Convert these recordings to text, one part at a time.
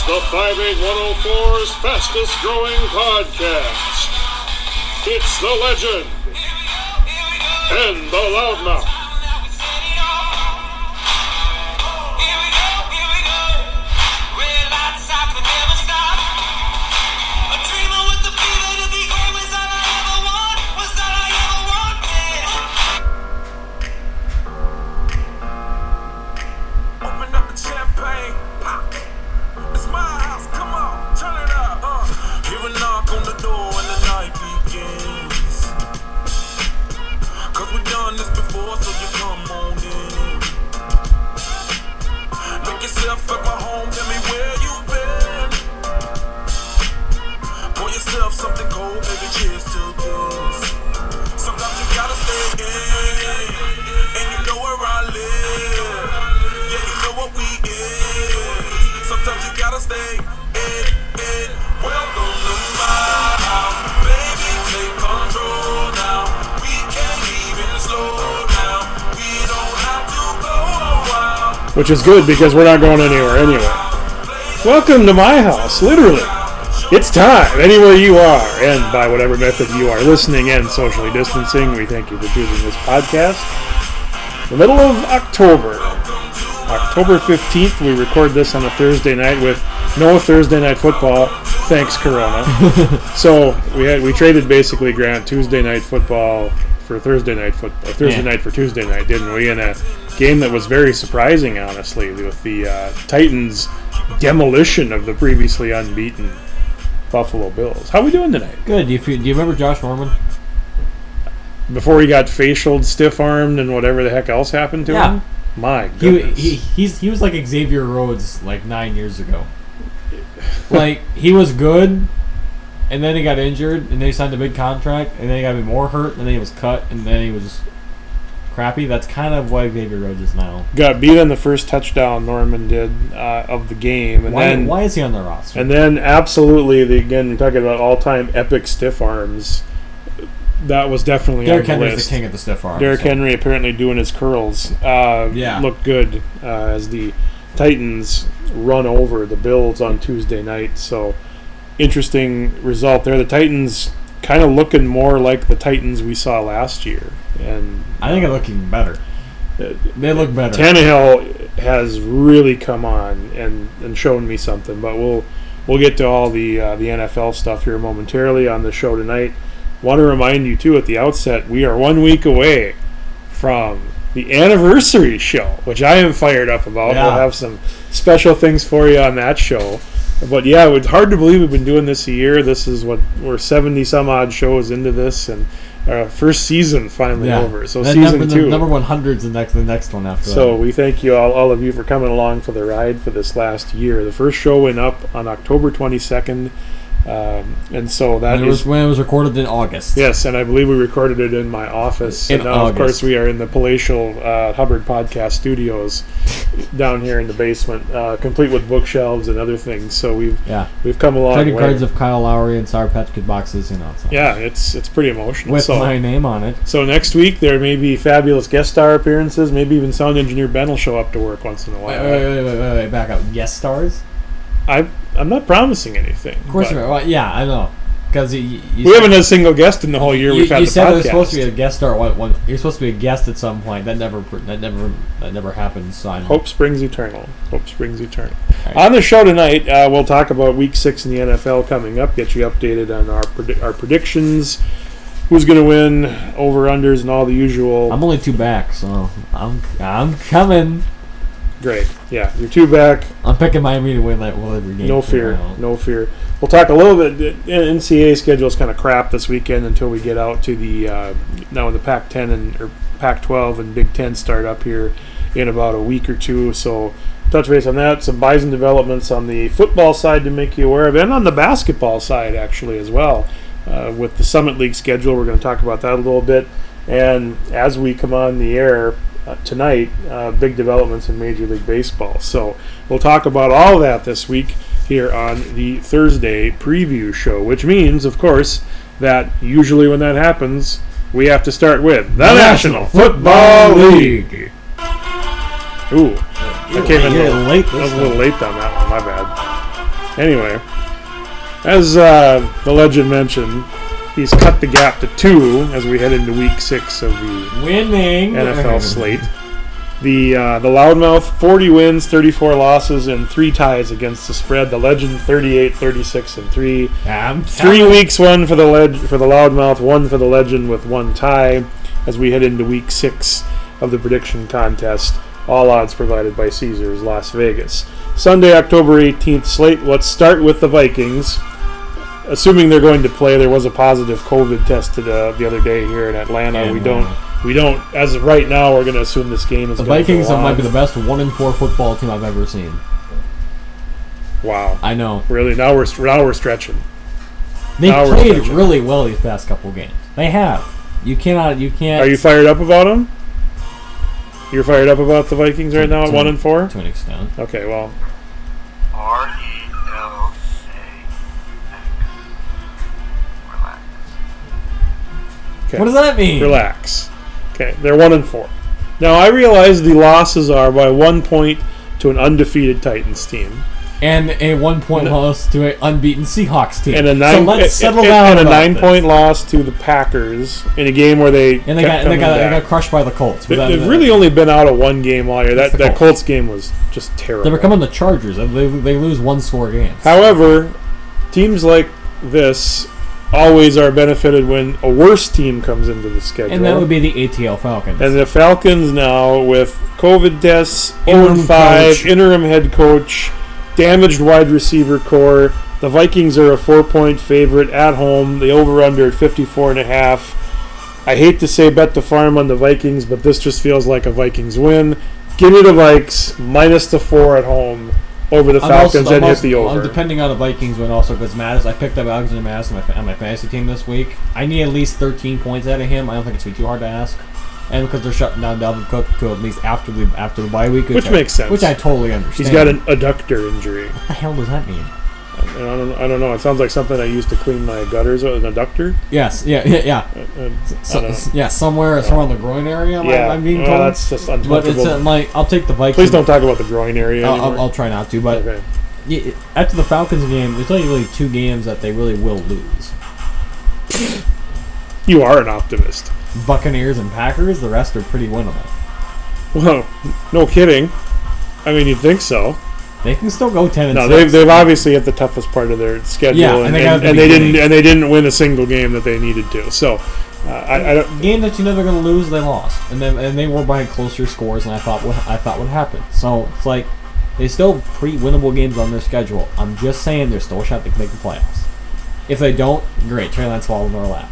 the 58104's fastest growing podcast. It's the legend and the loudmouth. Something cold, baby, cheers to this. Sometimes you gotta stay in, and you know where I live. Yeah, you know what we is. Sometimes you gotta stay in. Welcome to my house, baby, take control now. We can't even slow down. We don't have to go a while. Which is good because we're not going anywhere anyway. Welcome to my house, literally. It's time, anywhere you are, and by whatever method you are listening and socially distancing, we thank you for choosing this podcast. The middle of October, October 15th, we record this on a Thursday night with no Thursday night football, thanks Corona. So we traded basically, Grant, Tuesday night football for Thursday night football, Thursday night for Tuesday night, didn't we? In a game that was very surprising, honestly, with the Titans' demolition of the previously unbeaten Buffalo Bills. How are we doing tonight? Good. Do you remember Josh Norman? Before he got facialed, stiff-armed, and whatever the heck else happened to him? My goodness. He was like Xavier Rhodes like 9 years ago. Like, he was good, and then he got injured, and then he signed a big contract, and then he got even more hurt, and then he was cut, and then he was crappy. That's kind of why Xavier Rhodes is now. Got beat on the first touchdown Norman did of the game. And why is he on the roster? And then absolutely, again, you're talking about all-time epic stiff arms. That was definitely Derrick on the Henry's list. the king of the stiff arms. Derrick Henry apparently doing his curls. Looked good as the Titans run over the Bills on Tuesday night. So, interesting result there. The Titans kind of looking more like the Titans we saw last year. And I think they're looking better. They look better. Tannehill has really come on and shown me something, but we'll get to all the NFL stuff here momentarily on the show tonight. Want to remind you too at the outset, we are 1 week away from the anniversary show, which I am fired up about. Yeah. We'll have some special things for you on that show. But yeah, it's hard to believe we've been doing this a year. This is we're 70 some odd shows into this, and our first season finally over. So that season 2. Number 100's the next one after that. So we thank you all of you for coming along for the ride for this last year. The first show went up on October 22nd. And so that was when it was recorded in August. Yes, and I believe we recorded it in my office. In and now, August. Of course, we are in the palatial Hubbard Podcast Studios down here in the basement, complete with bookshelves and other things. So we've come a long way. Trading cards of Kyle Lowry and Sour Patch Kid boxes, So. Yeah, it's pretty emotional. With my name on it. So next week there may be fabulous guest star appearances. Maybe even sound engineer Ben will show up to work once in a while. Wait, back up. Guest stars? I'm not promising anything. Of course, well, yeah, I know. Because we haven't had a single guest in the whole year we've had the podcast. You said there's supposed to be a guest star. You're supposed to be a guest at some point. That never happened. So Hope springs eternal. Hope springs eternal. Right. On the show tonight, we'll talk about Week 6 in the NFL coming up. Get you updated on our predictions. Who's going to win, over-unders, and all the usual. I'm only 2 back, so I'm coming. Great. Yeah, you're 2 back. I'm picking Miami to win every game. No fear. We'll talk a little bit. The NCAA schedule is kind of crap this weekend until we get out to the now when the Pac-10 or Pac-12 and Big Ten start up here in about a week or two. So touch base on that. Some Bison developments on the football side to make you aware of, and on the basketball side actually as well. With the Summit League schedule, we're going to talk about that a little bit. And as we come on the air tonight, big developments in Major League Baseball. So we'll talk about all that this week here on the Thursday preview show, which means, of course, that usually when that happens, we have to start with the National Football League. Ooh, I came in late. I was a little late on that one. My bad. Anyway, as the legend mentioned, he's cut the gap to 2 as we head into Week 6 of the Winning NFL slate. The Loudmouth, 40 wins, 34 losses, and 3 ties against the spread. The Legend, 38, 36, and 3. 3 weeks, 1 for the Loudmouth, 1 for the Legend with 1 tie as we head into Week 6 of the prediction contest. All odds provided by Caesars Las Vegas. Sunday, October 18th slate. Let's start with the Vikings. Assuming they're going to play, there was a positive COVID tested the other day here in Atlanta. Yeah, We don't, as of right now, we're going to assume this game is the going to Vikings go on. might be the best 1-4 football team I've ever seen. Wow. I know. Really? Now we're stretching. They Now we're played stretching. really well these past couple games. They have. You can't. Are you fired up about them? You're fired up about the Vikings right now at 1-4? To an extent. Okay, well. RELAX. Relax. Okay. What does that mean? Relax. Okay, they're 1-4. Now, I realize the losses are by 1 point to an undefeated Titans team. And a 1 point loss to an unbeaten Seahawks team. And a so let's settle down. And a about 9-point loss to the Packers in a game where they And they kept got coming back. crushed by the Colts. They've really only been out of 1 game all year. It's the That Colts. Colts game was just terrible. They're becoming the Chargers. They lose 1-score games. However, teams like this always are benefited when a worse team comes into the schedule. And that would be the ATL Falcons. And the Falcons now, with COVID tests, Interim 0-5, coach. interim head coach, damaged wide receiver core. The Vikings are a 4-point favorite at home. The over-under at 54.5. I hate to say bet the farm on the Vikings, but this just feels like a Vikings win. Give me the Vikes minus the 4 at home over the Falcons and hit the over. Depending on the Vikings win also, because Mattis, I picked up Alexander Mattis on my fantasy team this week. I need at least 13 points out of him. I don't think it's going to be too hard to ask. And because they're shutting down Dalvin Cook to at least after the bye week. Which makes sense. Which I totally understand. He's got an adductor injury. What the hell does that mean? I don't know. It sounds like something I used to clean my gutters with, an adductor. Yes, yeah. Somewhere on the groin area. I'm being told. That's just But uncomfortable. it's I'll take the Vikings. Please don't talk about the groin area anymore. I'll try not to. But Okay. after the Falcons game, there's only really 2 games that they really will lose. You are an optimist. Buccaneers and Packers. The rest are pretty winnable. Well, no kidding. I mean, you'd think so. They can still go 10-6. No, they've obviously hit the toughest part of their schedule, Yeah, and and they they didn't win a single game that they needed to. So, I don't. Game that you know they're going to lose, they lost, and they were by closer scores than I thought would happen. So it's like they still pretty winnable games on their schedule. I'm just saying there's still a shot they can make the playoffs. If they don't, great. Trey Lance falls in their lap.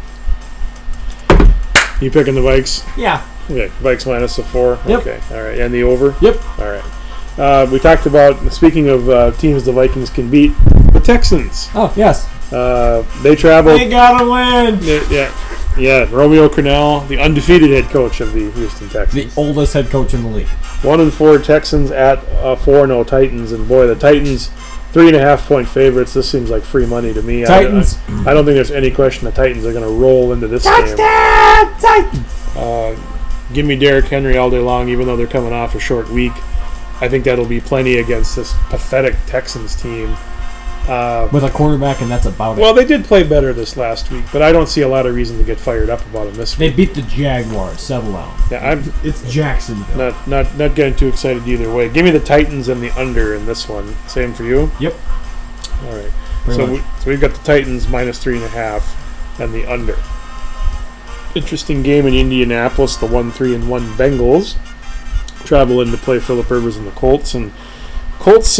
You picking the Vikes? Yeah. Okay, Vikes minus the 4. Yep. Okay, all right, and the over. Yep. All right. We talked about, speaking of teams the Vikings can beat, the Texans. Oh yes. They traveled. They gotta win. Yeah. Romeo Crennel, the undefeated head coach of the Houston Texans. The oldest head coach in the league. 1-4 Texans at 4-0 Titans, and boy, the Titans 3.5-point favorites. This seems like free money to me. Titans. I don't think there's any question the Titans are going to roll into this game. Titans. Give me Derrick Henry all day long, even though they're coming off a short week. I think that'll be plenty against this pathetic Texans team. With a quarterback, and that's about Well, it. they did play better this last week, but I don't see a lot of reason to get fired up about them this They week. beat the Jaguars. Settle down. Yeah, I'm It's Jacksonville. not getting too excited either way. Give me the Titans and the under in this one. Same for you? Yep. All right. Pretty So much. we've got the Titans minus 3.5 and the under. Interesting game in Indianapolis. The 1-3-1 Bengals travel in to play Phillip Rivers and the Colts. And Colts,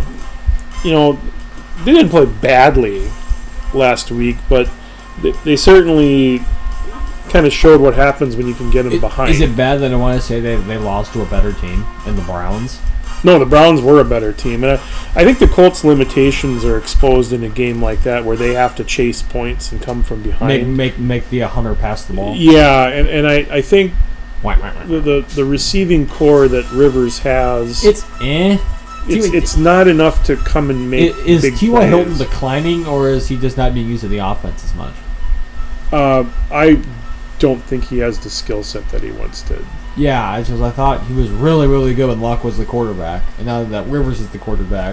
they didn't play badly last week, but they certainly kind of showed what happens when you can get them behind. Is it bad that I want to say they lost to a better team than the Browns? No, the Browns were a better team. And I think the Colts' limitations are exposed in a game like that where they have to chase points and come from behind. Make the Hunter pass the ball. Yeah, and I think Wah, wah, wah. the receiving core that Rivers has, it's not enough to come and make Is big T.Y. plays. Hilton declining, or is he just not being used in the offense as much? I don't think he has the skill set that he once did. Yeah, I thought he was really, really good when Luck was the quarterback, and now that Rivers is the quarterback,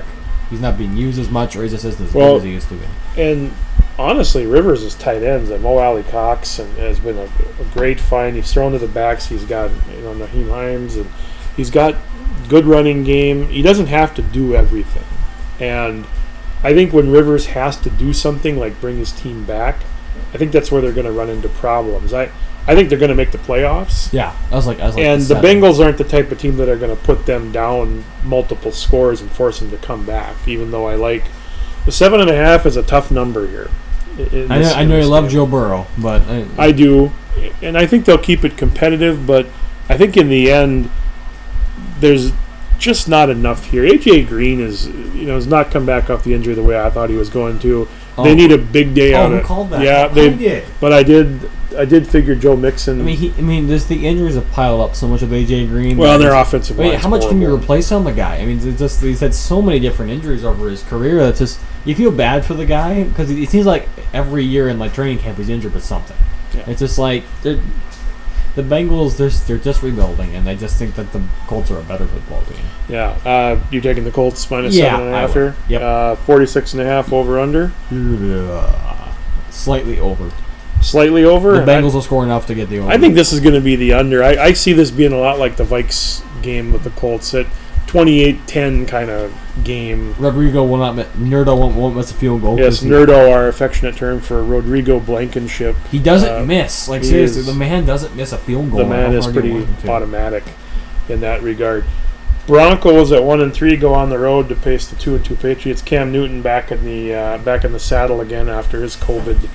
he's not being used as much, or he just isn't as Well, good as he used to be. And honestly, Rivers' tight ends, Mo Alley Cox, and has been a great find. He's thrown to the backs. He's got Naheem Hines, and he's got good running game. He doesn't have to do everything. And I think when Rivers has to do something like bring his team back, I think that's where they're going to run into problems. I think they're going to make the playoffs. Yeah, I was like, And the Bengals aren't the type of team that are going to put them down multiple scores and force them to come back. Even though I like the 7.5 is a tough number here. I know you love Joe Burrow, but I do, and I think they'll keep it competitive. But I think in the end, there's just not enough here. AJ Green has not come back off the injury the way I thought he was going to. They need a big day out who of. called that? Yeah, I they did. But I did figure Joe Mixon. Just the injuries have piled up so much with AJ Green. Well, their offensive line. How much can you replace on the guy? I mean, he's had so many different injuries over his career. That's just you feel bad for the guy because it seems like every year in training camp he's injured with something. Yeah. It's just like the Bengals, they're just rebuilding, and I just think that the Colts are a better football team. Yeah, you taking the Colts minus Yeah, 7.5 here? Yep. 46.5 over under. Slightly over. Slightly over. The Bengals will score enough to get the over. I think this is going to be the under. I see this being a lot like the Vikes game with the Colts at 28-10 kind of game. Rodrigo will not. Nerdo won't miss a field goal. Yes, Nerdo, our affectionate term for Rodrigo Blankenship. He doesn't miss. Like seriously, the man doesn't miss a field goal. The man is pretty automatic in that regard. Broncos at 1-3 go on the road to face the 2-2 Patriots. Cam Newton back in the saddle again after his COVID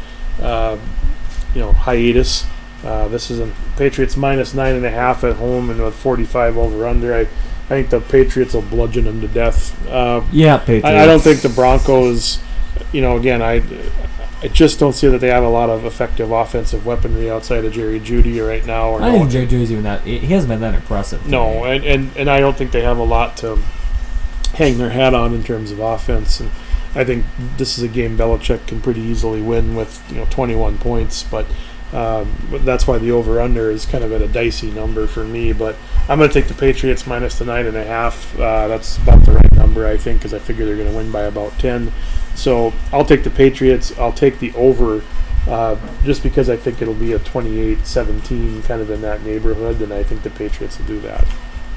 hiatus. This is a Patriots minus 9.5 at home and with 45 over under. I think the Patriots will bludgeon them to death. Patriots. I don't think the Broncos. Again, I just don't see that they have a lot of effective offensive weaponry outside of Jerry Jeudy right now. I don't think Jerry Jeudy's even that. He hasn't been that impressive. No, and I don't think they have a lot to hang their hat on in terms of offense. And I think this is a game Belichick can pretty easily win with 21 points. But that's why the over/under is kind of at a dicey number for me. But I'm going to take the Patriots minus the 9.5. That's about the right number, I think, because I figure they're going to win by about 10. So I'll take the Patriots. I'll take the over just because I think it'll be a 28-17 kind of in that neighborhood, and I think the Patriots will do that.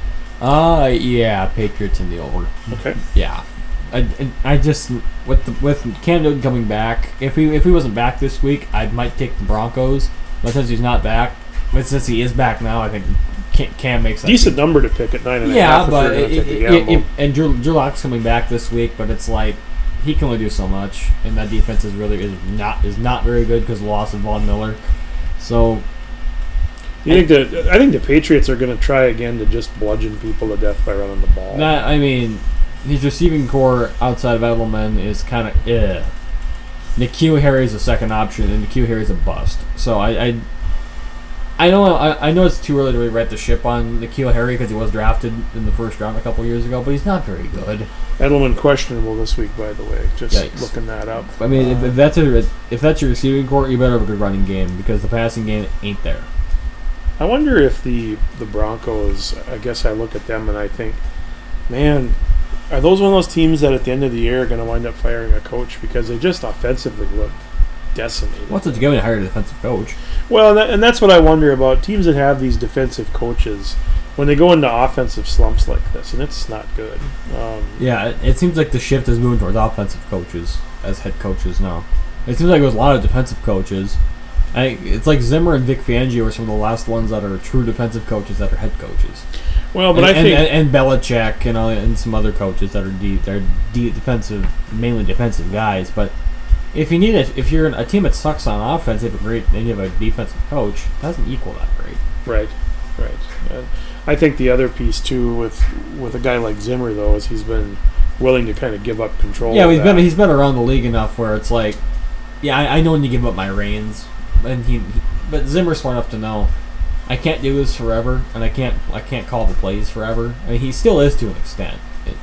Patriots in the over. Okay. Yeah. I just with Cam Newton coming back, if he wasn't back this week, I might take the Broncos. But since he's not back, since he is back now, I think Cam makes that decent number to pick at 9.5. Yeah, but Drew Lock's coming back this week, but it's like he can only do so much, and that defense is not very good because of the loss of Von Miller. So I think the Patriots are going to try again to just bludgeon people to death by running the ball. His receiving core outside of Edelman is kind of N'Keal Harry's a second option, and N'Keal Harry's a bust. So I know it's too early to really right the ship on N'Keal Harry because he was drafted in the first round a couple years ago, but he's not very good. Edelman questionable this week, by the way. Just Yikes. Looking that up. I mean, if that's your receiving core, you better have a good running game because the passing game ain't there. I wonder if the Broncos. I guess I look at them and I think, man, are those one of those teams that at the end of the year are going to wind up firing a coach because they just offensively look decimated? What's it going to hire a defensive coach? Well, and that's what I wonder about teams that have these defensive coaches when they go into offensive slumps like this, and it's not good. It seems like the shift is moving towards offensive coaches as head coaches now. It seems like there was a lot of defensive coaches. It's like Zimmer and Vic Fangio are some of the last ones that are true defensive coaches that are head coaches. Well, but I think and Belichick and some other coaches that are defensive, mainly defensive guys. But if you're a team that sucks on offense, and you have a defensive coach, it doesn't equal that great. Right. I think the other piece too with a guy like Zimmer though is he's been willing to kind of give up control. Yeah, he's been around the league enough where it's like, I know when you give up my reins, but Zimmer's smart enough to know I can't do this forever, and I can't call the plays forever. I mean, he still is to an extent,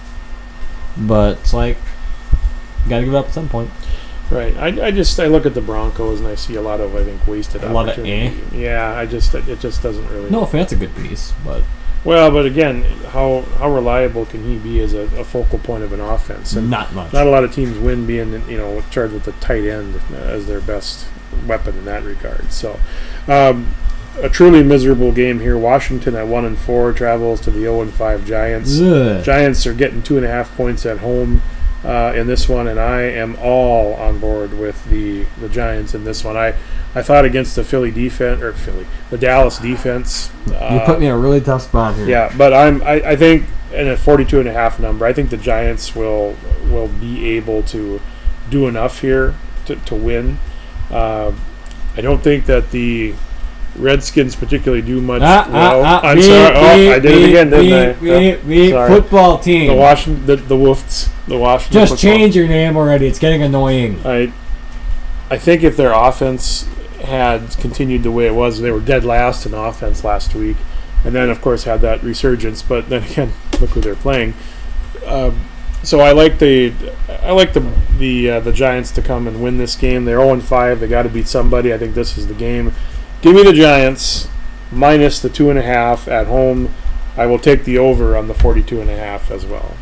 but it's like got to give it up at some point. Right. I look at the Broncos and I see a lot of wasted opportunity. A lot of Yeah. It just doesn't really. No offense, a good piece, but Well, but again, how reliable can he be as a focal point of an offense? And Not much. not a lot of teams win being charged with the tight end as their best weapon in that regard. So, a truly miserable game here. Washington at 1-4 travels to the 0-5 Giants. Ugh. Giants are getting 2.5 points at home in this one, and I am all on board with the Giants in this one. I thought against the the Dallas defense. You put me in a really tough spot here. Yeah, but I think in a 42.5 number, I think the Giants will be able to do enough here to win. I don't think that the Redskins particularly do much. I'm sorry. I did it again, didn't I? Sorry. Football team. The Washington, the Woofs, the Washington. Just change your name already. It's getting annoying. I think if their offense had continued the way it was, they were dead last in offense last week, and then of course had that resurgence. But then again, look who they're playing. So I like the Giants to come and win this game. They're 0-5. They got to beat somebody. I think this is the game. Give me the Giants minus the 2.5 at home. I will take the over on the 42.5 as well.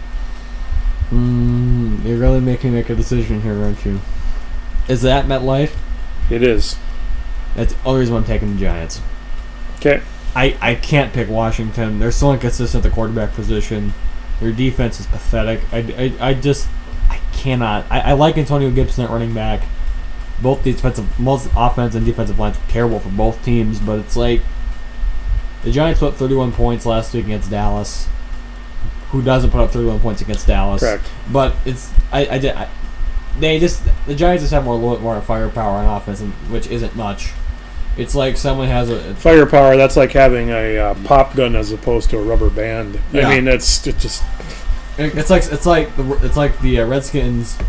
You're really making me make a decision here, aren't you? Is that MetLife? It is. That's the only reason I'm taking the Giants. Okay. I can't pick Washington. They're so inconsistent at the quarterback position. Their defense is pathetic. I cannot. I like Antonio Gibson at running back. Both most offense and defensive lines are terrible for both teams, but it's like the Giants put up 31 points last week against Dallas. Who doesn't put up 31 points against Dallas? Correct. But it's the Giants just have more firepower on offense, which isn't much. It's like someone has a firepower. That's like having a pop gun as opposed to a rubber band. Yeah. I mean, it's just. It's like the Redskins.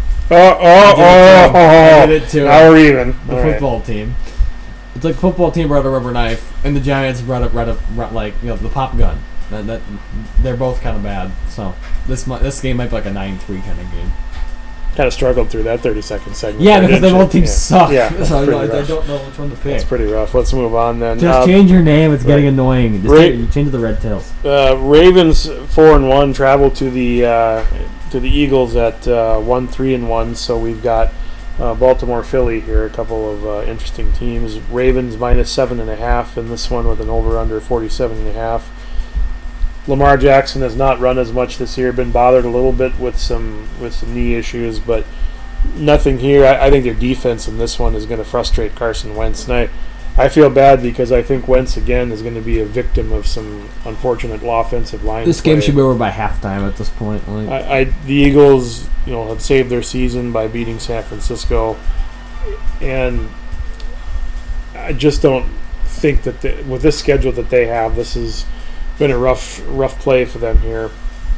Now did it to we're even. The football team. It's like the football team brought a rubber knife, and the Giants brought the pop gun. That they're both kind of bad. So this game might be like a 9-3 kind of game. Kind of struggled through that 30-second segment. Yeah, because they both teams suck. Yeah, so I don't know which one to pick. It's pretty rough. Let's move on then. Just change your name. It's getting annoying. Just change the Red Tails. Ravens 4-1 travel to the Eagles at 1-3-1. So we've got Baltimore, Philly here. A couple of interesting teams. Ravens minus 7.5 in this one with an over/under 47.5. Lamar Jackson has not run as much this year. Been bothered a little bit with some knee issues, but nothing here. I think their defense in this one is going to frustrate Carson Wentz. And I feel bad because I think Wentz again is going to be a victim of some unfortunate offensive line. This game should be over by halftime at this point. The Eagles, have saved their season by beating San Francisco, and I just don't think that with this schedule that they have, this has been a rough play for them here.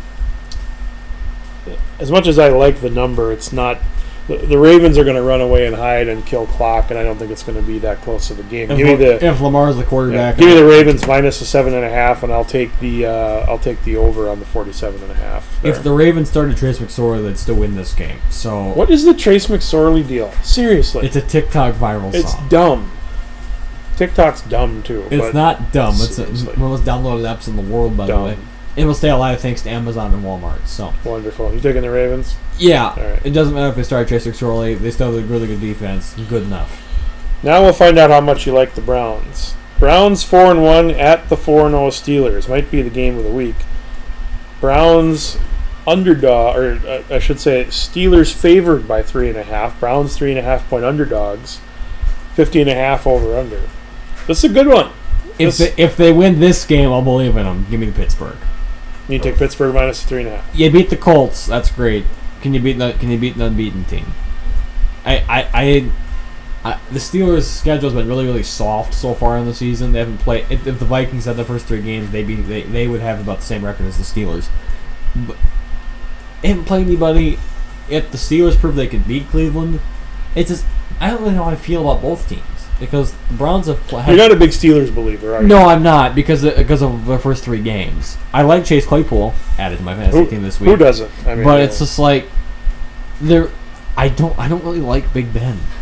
As much as I like the number, it's not. The Ravens are going to run away and hide and kill clock, and I don't think it's going to be that close of a game. If Lamar's the quarterback, give me the Ravens minus the 7.5, and I'll take the over on the 47.5. If the Ravens started Trace McSorley, they'd still win this game. So what is the Trace McSorley deal? Seriously, it's a TikTok viral song. It's dumb. TikTok's dumb too. It's not dumb. It's one of the most downloaded apps in the world, by the way. It will stay alive thanks to Amazon and Walmart. So wonderful. You taking the Ravens? Yeah. All right. It doesn't matter if they start Trace McSorley. They still have a really good defense. Good enough. Now we'll find out how much you like the Browns. Browns 4-1 at the 4-0 Steelers. Might be the game of the week. Browns underdog, or I should say Steelers favored by 3.5. Browns 3.5-point underdogs. 50.5 over/under. This is a good one. If they win this game, I'll believe in them. Give me the Pittsburgh. You take Pittsburgh minus 3.5. You beat the Colts. That's great. Can you beat an unbeaten team? The Steelers' schedule has been really, really soft so far in the season. They haven't played. If the Vikings had the first 3 games, they would have about the same record as the Steelers. But they haven't played anybody. If the Steelers prove they could beat Cleveland, it's just I don't really know how I feel about both teams. Because the Browns have played. You're not a big Steelers believer, are you? No, I'm not, because of the first 3 games. I like Chase Claypool added to my fantasy team this week. Who doesn't? But it's just like I don't really like Big Ben.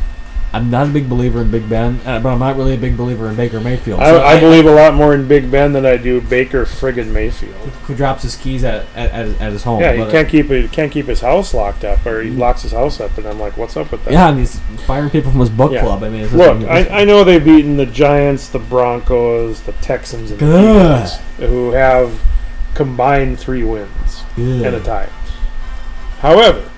I'm not a big believer in Big Ben, but I'm not really a big believer in Baker Mayfield. I believe a lot more in Big Ben than I do Baker friggin' Mayfield. Who drops his keys at his home. Yeah, he can't keep his house locked up, or he locks his house up, and I'm like, what's up with that? Yeah, and he's firing people from his book club. I mean, it's look, I know they've beaten the Giants, the Broncos, the Texans, and the Eagles, who have combined 3 wins and a tie. However,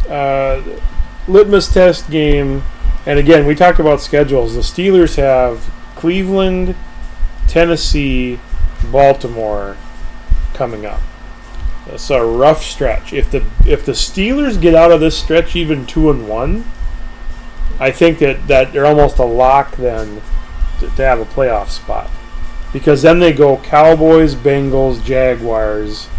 litmus test game, and again, we talked about schedules. The Steelers have Cleveland, Tennessee, Baltimore coming up. It's a rough stretch. If the Steelers get out of this stretch even 2-1, I think that they're almost a lock then to have a playoff spot, because then they go Cowboys, Bengals, Jaguars,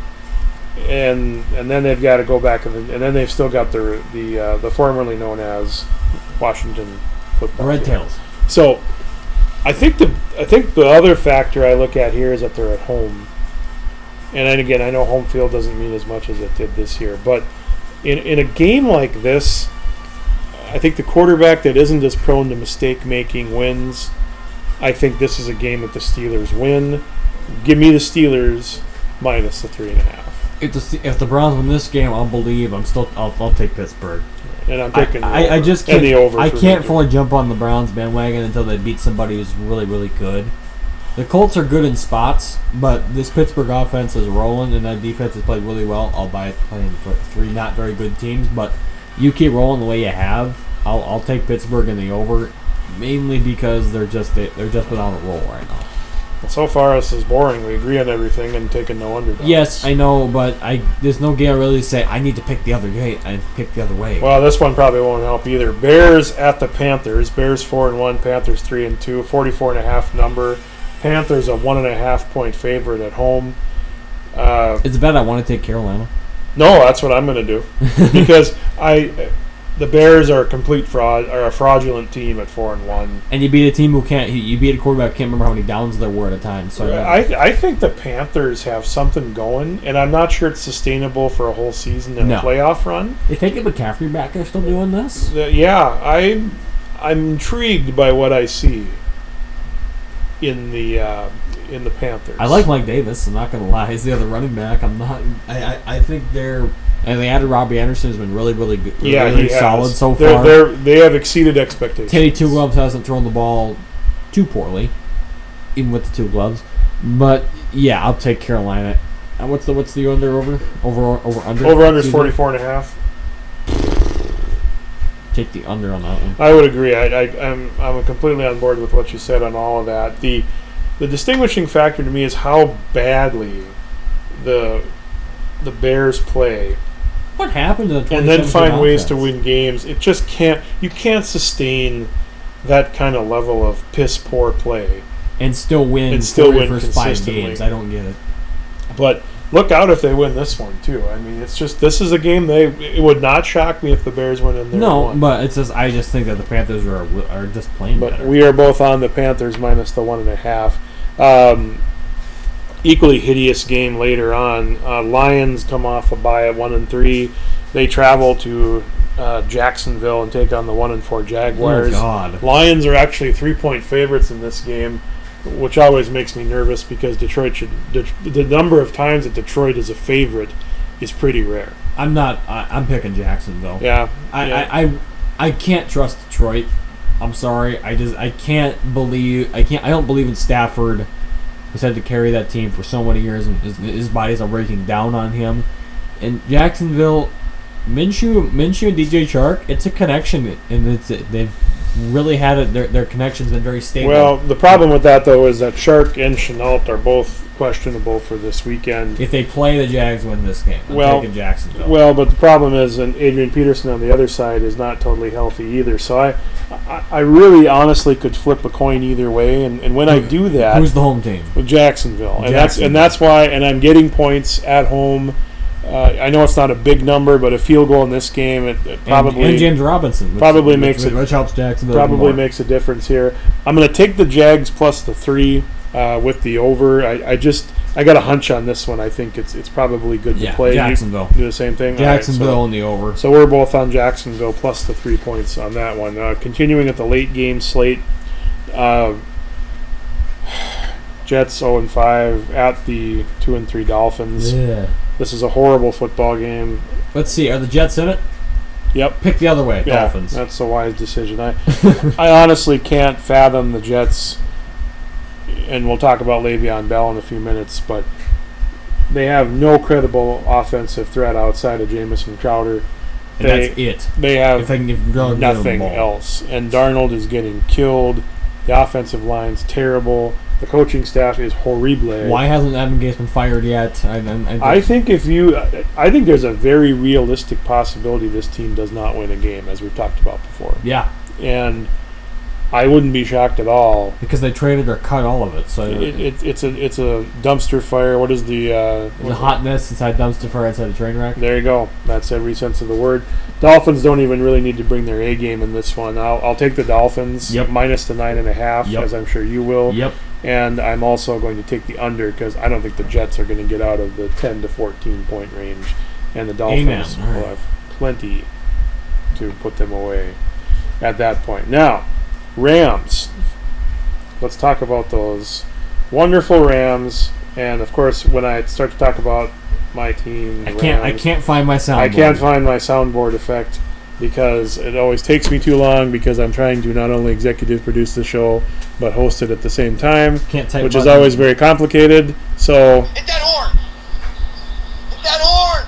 and then they've got to go back and then they've still got the formerly known as Washington football Red team. Tails. So I think the other factor I look at here is that they're at home. And then again, I know home field doesn't mean as much as it did this year, but in a game like this, I think the quarterback that isn't as prone to mistake making wins. I think this is a game that the Steelers win. Give me the Steelers minus the 3.5. If the Browns win this game, I'll take Pittsburgh. And I'm taking I just can't, can't. the over I for can't Victor. fully jump on the Browns bandwagon until they beat somebody who's really, really good. The Colts are good in spots, but this Pittsburgh offense is rolling, and that defense has played really well. I'll buy it playing for 3 not very good teams, but you keep rolling the way you have. I'll take Pittsburgh in the over, mainly because they're just without a roll right now. So far, this is boring. We agree on everything and taking no underdogs. Yes, I know, but there's no game I really say I need to pick the other way. I pick the other way. Well, this one probably won't help either. Bears at the Panthers. Bears 4-1, Panthers 3-2. 44.5 number. Panthers a 1.5 point favorite at home. It's a bet I want to take Carolina. No, that's what I'm going to do because the Bears are a complete fraud, are a fraudulent team at 4-1. And you beat a team who can't. You beat a quarterback who can't remember how many downs there were at a time. So I think the Panthers have something going, and I'm not sure it's sustainable for a whole season and a playoff run. They taking McCaffrey back. They're still doing this. I'm intrigued by what I see in the Panthers. I like Mike Davis. I'm not gonna lie. He's the other running back. I'm not. I think they're. And they added Robbie Anderson, who's been really, really good. Really solid so far. They have exceeded expectations. Teddy Two Gloves hasn't thrown the ball too poorly, even with the 2 gloves. But yeah, I'll take Carolina. What's the under over under? Over under is 44.5. Take the under on that one. I would agree. I'm completely on board with what you said on all of that. The distinguishing factor to me is how badly the Bears play. What happened to the and then find ways to offense? win games. It just can't. You can't sustain that kind of level of piss poor play and still win. And still win first 5 consistently. games. I don't get it. But look out if they win this one too. I mean, it's just this is a game it would not shock me if the Bears went in there. No, and won. but it's just I just think that the Panthers are just playing But better. we are both on the Panthers minus the 1.5. Equally hideous game later on. Lions come off a bye at 1-3. They travel to Jacksonville and take on the 1-4 Jaguars. Oh God! Lions are actually 3-point favorites in this game, which always makes me nervous because Detroit the number of times that Detroit is a favorite is pretty rare. I'm picking Jacksonville. Yeah. I can't trust Detroit. I'm sorry. I don't believe in Stafford, who's had to carry that team for so many years, and his bodies are breaking down on him. And Jacksonville, Minshew and DJ Chark, it's a connection, and they've really had it. Their connection's been very stable. Well, the problem with that though is that Chark and Chenault are both questionable for this weekend. If they play, the Jags win this game. I'm taking Jacksonville. Well, but the problem is, and Adrian Peterson on the other side is not totally healthy either. So I really honestly could flip a coin either way, and when I do that, who's the home team? With Jacksonville, and that's why. And I'm getting points at home. I know it's not a big number, but a field goal in this game, it probably and James Robinson which helps Jacksonville. Probably makes a difference here. I'm going to take the Jags plus the 3. with the over. I got a hunch on this one. I think it's probably good to play. Jacksonville. You do the same thing? Jacksonville All right, on the over. so we're both on Jacksonville plus the 3 points on that one. Continuing at the late game slate, Jets 0-5 at the 2-3 Dolphins. Yeah. This is a horrible football game. Let's see. Are the Jets in it? Yep. Pick the other way. Yeah, Dolphins. that's a wise decision. I honestly can't fathom the Jets, and we'll talk about Le'Veon Bell in a few minutes, but they have no credible offensive threat outside of Jamison Crowder. And that's it. They have If they can give Darnold nothing the ball. else. And Darnold is getting killed. The offensive line's terrible. The coaching staff is horrible. Why hasn't Adam Gase been fired yet? I think there's a very realistic possibility this team does not win a game, as we've talked about before. Yeah. And I wouldn't be shocked at all. Because they traded or cut all of it. So It's a dumpster fire. What is the there's a hot mess inside dumpster fire inside a train wreck. There you go. That's every sense of the word. Dolphins don't even really need to bring their A game in this one. I'll take the Dolphins minus the 9.5, as I'm sure you will. Yep. And I'm also going to take the under because I don't think the Jets are going to get out of the 10 to 14 point range, and the Dolphins will have plenty to put them away at that point. Now, Rams. Let's talk about those wonderful Rams. And of course, when I start to talk about my team, I can't find my soundboard. I can't find my soundboard effect because it always takes me too long because I'm trying to not only executive produce the show but host it at the same time, Can't type which is button. always very complicated. So Hit that horn! Hit that horn!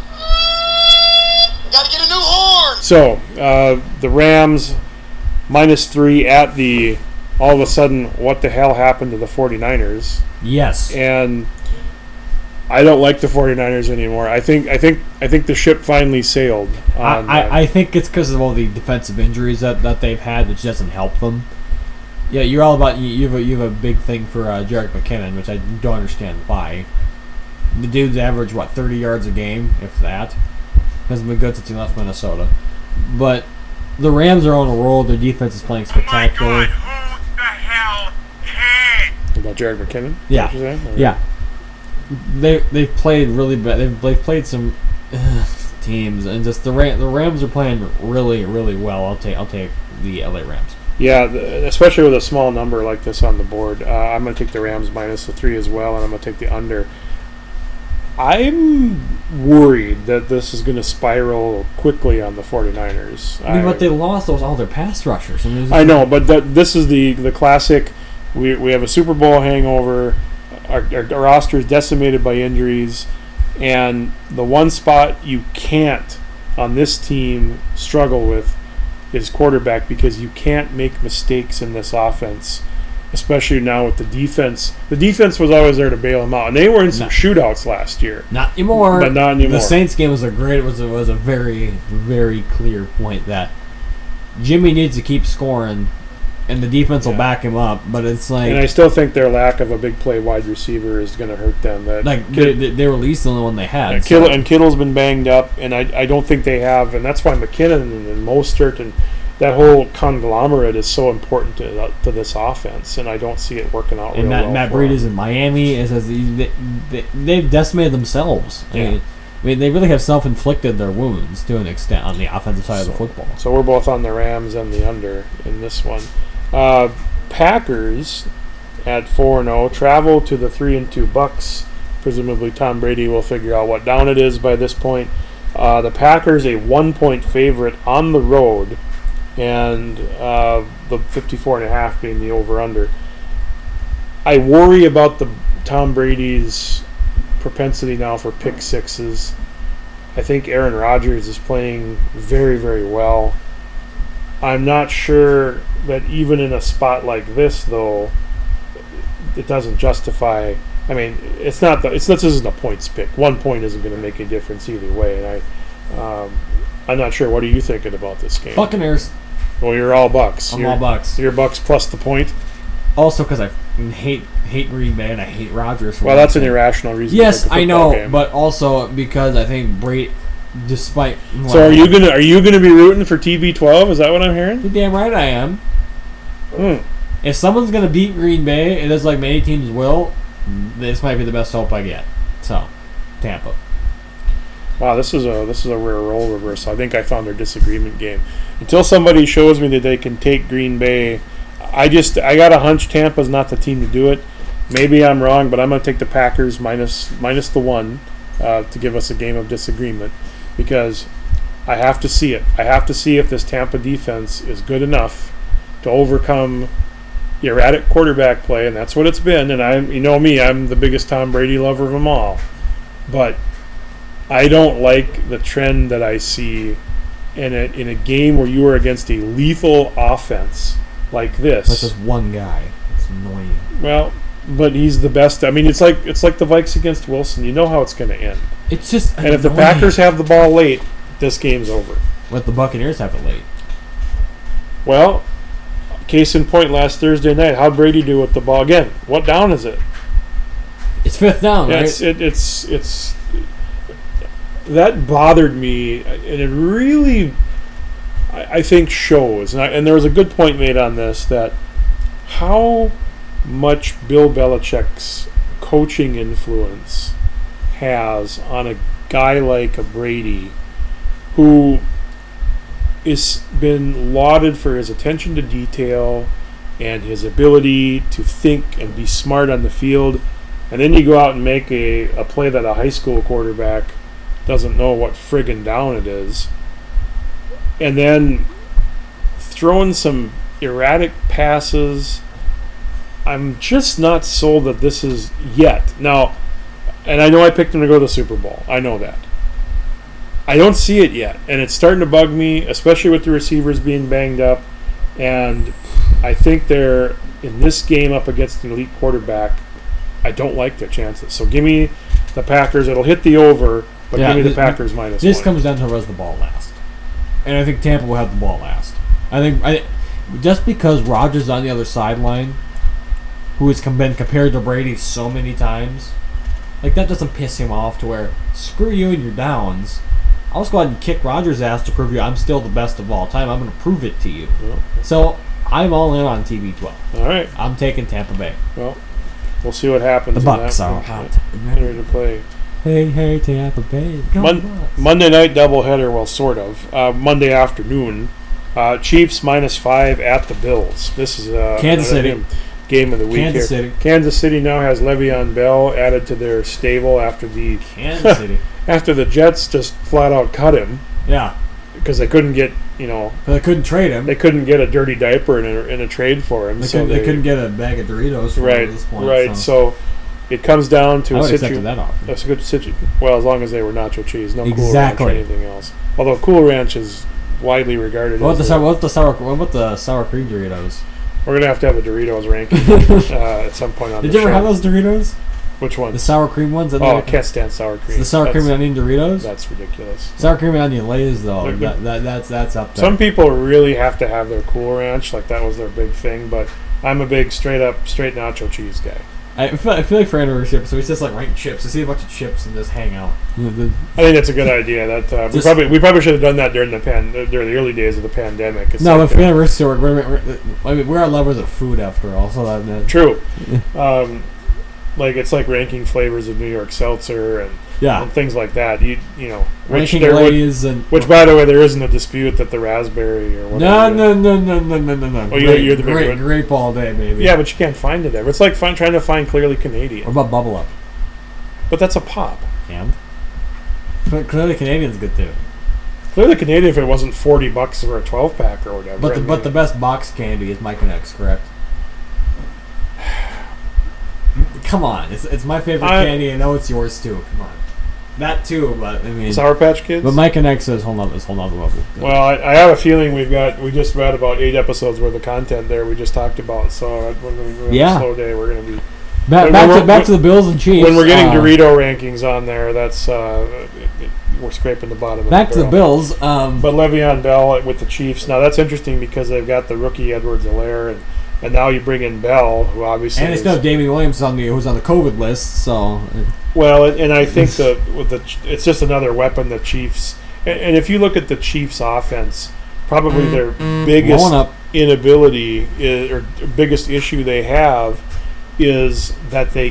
Gotta get a new horn! So the Rams -3 at the. All of a sudden, what the hell happened to the 49ers? Yes. And I don't like the 49ers anymore. I think the ship finally sailed. I think it's because of all the defensive injuries that they've had, which doesn't help them. Yeah, you're all about you have a big thing for Jerick McKinnon, which I don't understand why. The dude's average 30 yards a game, if that. Hasn't been good since he left Minnesota. But the Rams are on a roll. Their defense is playing spectacular. Who the hell cares? About Jerick McKinnon? Yeah. Is that what you're saying? Or- Yeah. They've played really bad. They've played some teams, and just the Rams are playing really, really well. I'll take the LA Rams. Yeah, especially with a small number like this on the board. I'm going to take the Rams minus the 3 as well, and I'm going to take the under. I'm worried that this is going to spiral quickly on the 49ers. But they lost all their pass rushers. I know, but this is the classic. We have a Super Bowl hangover. Our roster is decimated by injuries, and the one spot you can't on this team struggle with is quarterback because you can't make mistakes in this offense, especially now with the defense. The defense was always there to bail them out, and they were in some shootouts last year. Not anymore. But not anymore. The Saints game was a very, very clear point that Jimmy needs to keep scoring, and the defense will back him up. But it's like, and I still think their lack of a big play wide receiver is going to hurt them. They released the only one they had. Kittle's been banged up, and I don't think they have, and that's why McKinnon and Mostert and that whole conglomerate is so important to this offense, and I don't see it working out real well. Matt Breida is in Miami. They've decimated themselves. Yeah. I mean, they really have self-inflicted their wounds to an extent on the offensive side of the football. So we're both on the Rams and the under in this one. Packers at 4-0 travel to the 3-2 Bucks. Presumably Tom Brady will figure out what down it is by this point. The Packers a 1-point favorite on the road, and the 54.5 being the over-under. I worry about Tom Brady's propensity now for pick sixes. I think Aaron Rodgers is playing very, very well. I'm not sure that even in a spot like this, though, it doesn't justify. I mean, this isn't a points pick. 1 point isn't going to make a difference either way. And I'm not sure. What are you thinking about this game? Buccaneers. Well, you're all Bucks. I'm all Bucks. You're Bucks plus the point. Also, because I hate Green Bay and I hate Rodgers. Well, that's an irrational reason. Yes, to pick a I football know, game. but also because I think Brady, despite. So are you gonna be rooting for TB12? Is that what I'm hearing? You're damn right I am. if someone's going to beat Green Bay, and it's like many teams will, this might be the best hope I get. So, Tampa. Wow, this is a rare role reversal. I think I found their disagreement game. Until somebody shows me that they can take Green Bay, I got a hunch Tampa's not the team to do it. Maybe I'm wrong, but I'm going to take the Packers minus the 1 to give us a game of disagreement, because I have to see it. I have to see if this Tampa defense is good enough to overcome erratic quarterback play, and that's what it's been. And you know me, I'm the biggest Tom Brady lover of them all. But I don't like the trend that I see in a game where you are against a lethal offense like this. That's just one guy. It's annoying. Well, but he's the best. I mean, it's like the Vikes against Wilson. You know how it's going to end. It's just And if the annoying. Packers have the ball late, this game's over. But the Buccaneers have it late. Well, case in point, last Thursday night, how'd Brady do with the ball again? What down is it? It's 5th down, Yeah, right? it's that bothered me, and it really, I think, shows. And there was a good point made on this, that how much Bill Belichick's coaching influence has on a guy like a Brady, who is been lauded for his attention to detail and his ability to think and be smart on the field. And then you go out and make a play that a high school quarterback doesn't know what friggin' down it is. And then throwing some erratic passes. I'm just not sold that this is yet. Now, and I know I picked him to go to the Super Bowl. I know that. I don't see it yet. And it's starting to bug me, especially with the receivers being banged up. And I think they're, in this game up against an elite quarterback, I don't like their chances. So give me the Packers. It'll hit the over, but give me the Packers minus This 1. comes down to who has the ball last. And I think Tampa will have the ball last. I think just because Rodgers is on the other sideline, who has been compared to Brady so many times, like that doesn't piss him off to where, screw you and your downs. I'll just go ahead and kick Rodgers' ass to prove you I'm still the best of all time. I'm going to prove it to you. Well, So I'm all in on TB12. all right. I'm taking Tampa Bay. Well, we'll see what happens. The in Bucks that are one. hot. Ready to play. Hey, Tampa Bay. Go Bucks. Monday night doubleheader, well, sort of. Monday afternoon, Chiefs -5 at the Bills. This is Kansas another City. game of the week Kansas here. City. Kansas City now has Le'Veon Bell added to their stable after the Kansas City. after the Jets just flat out cut him Yeah. because they couldn't get But they couldn't trade him. they couldn't get a dirty diaper in a trade for him. They couldn't get a bag of Doritos for him right at this point. right. So So it comes down to I a would have accepted situation. that offer. That's a good situation. Well, as long as they were nacho cheese, no Cool Ranch Exactly. or anything else. Although Cool Ranch is widely regarded What as about the sour cream Doritos? we're gonna have to have a Doritos ranking at some point on Did the you ever show. have those Doritos? Which one? The sour cream ones? Oh, I can't stand sour cream. The sour cream and onion Doritos? That's ridiculous. Sour cream and onion Lay's though. They're good. That's up there. Some people really have to have their Cool Ranch, like that was their big thing. But I'm a big straight nacho cheese guy. I feel like for anniversary, so it's just like rank chips. To see a bunch of chips and just hang out. I think that's a good idea. That we probably should have done that during the early days of the pandemic. It's No, like, but for anniversary, we're lovers of food after all. So that true. Like it's like ranking flavors of New York seltzer and things like that. You know, which ranking there would, Lay's and which by the way, there isn't a dispute that the raspberry or whatever. no. Oh, you're the big one. Grape all day, maybe. Yeah, but you can't find it ever. It's like trying to find Clearly Canadian. What about Bubble Up? But that's a pop. And but Clearly Canadian's good too. Clearly Canadian if it wasn't $40 for a 12-pack or whatever. But the best box candy is Mike and X, correct? Come on, it's my favorite candy. I know it's yours too. Come on, that too. But I mean, Sour Patch Kids. But Mike and X is whole nother level. Well, I have a feeling we just read about 8 episodes worth of content there. We just talked about. So when we're on a slow day, we're going to be back to the Bills and Chiefs. When we're getting Dorito rankings on there, that's we're scraping the bottom. Back to the Bills. But Le'Veon Bell with the Chiefs. Now that's interesting because they've got the rookie Edwards-Helaire and now you bring in Bell, who obviously and they still have Damian Williams who's on the COVID list. So well, and I think it's just another weapon the Chiefs. And if you look at the Chiefs' offense, probably their biggest inability or biggest issue they have is that they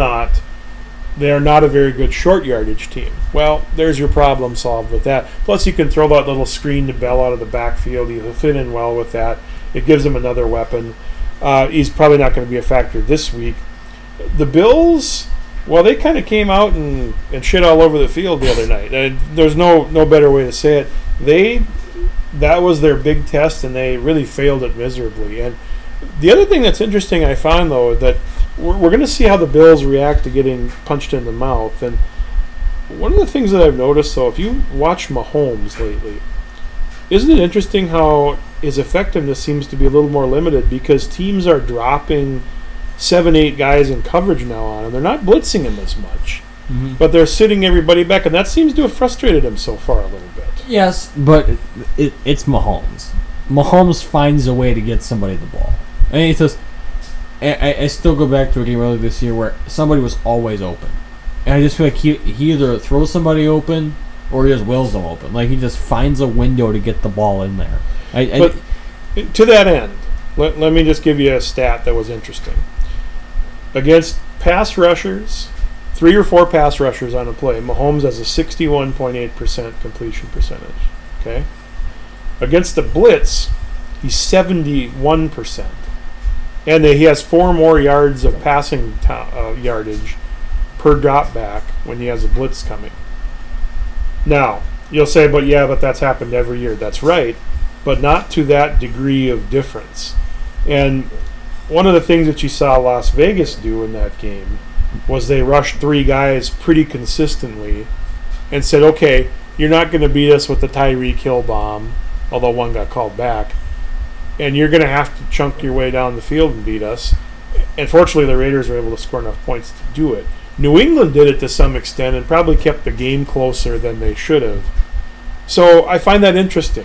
are not a very good short yardage team. Well, there's your problem solved with that. Plus, you can throw that little screen to Bell out of the backfield. He'll fit in well with that. It gives him another weapon. He's probably not going to be a factor this week. The Bills, well, they kind of came out and shit all over the field the other night. There's no better way to say it. That was their big test, and they really failed it miserably. And the other thing that's interesting I found, though, that we're going to see how the Bills react to getting punched in the mouth. And one of the things that I've noticed, though, if you watch Mahomes lately, isn't it interesting how his effectiveness seems to be a little more limited because teams are dropping 7-8 guys in coverage now on him. They're not blitzing him as much, but they're sitting everybody back, and that seems to have frustrated him so far a little bit. Yes, but it's Mahomes. Mahomes finds a way to get somebody the ball. I mean, it's just, I still go back to a game earlier this year where somebody was always open. And I just feel like he either throws somebody open or he just wills them open. Like, he just finds a window to get the ball in there. But to that end, let me just give you a stat that was interesting. Against pass rushers, 3 or 4 pass rushers on a play, Mahomes has a 61.8% completion percentage. Okay? Against the blitz, he's 71%. And he has 4 more yards of passing yardage per drop back when he has a blitz coming. Now, you'll say, but that's happened every year. That's right, but not to that degree of difference. And one of the things that you saw Las Vegas do in that game was they rushed 3 guys pretty consistently and said, okay, you're not going to beat us with the Tyreek Hill bomb, although one got called back, and you're going to have to chunk your way down the field and beat us. And fortunately, the Raiders were able to score enough points to do it. New England did it to some extent and probably kept the game closer than they should have. So I find that interesting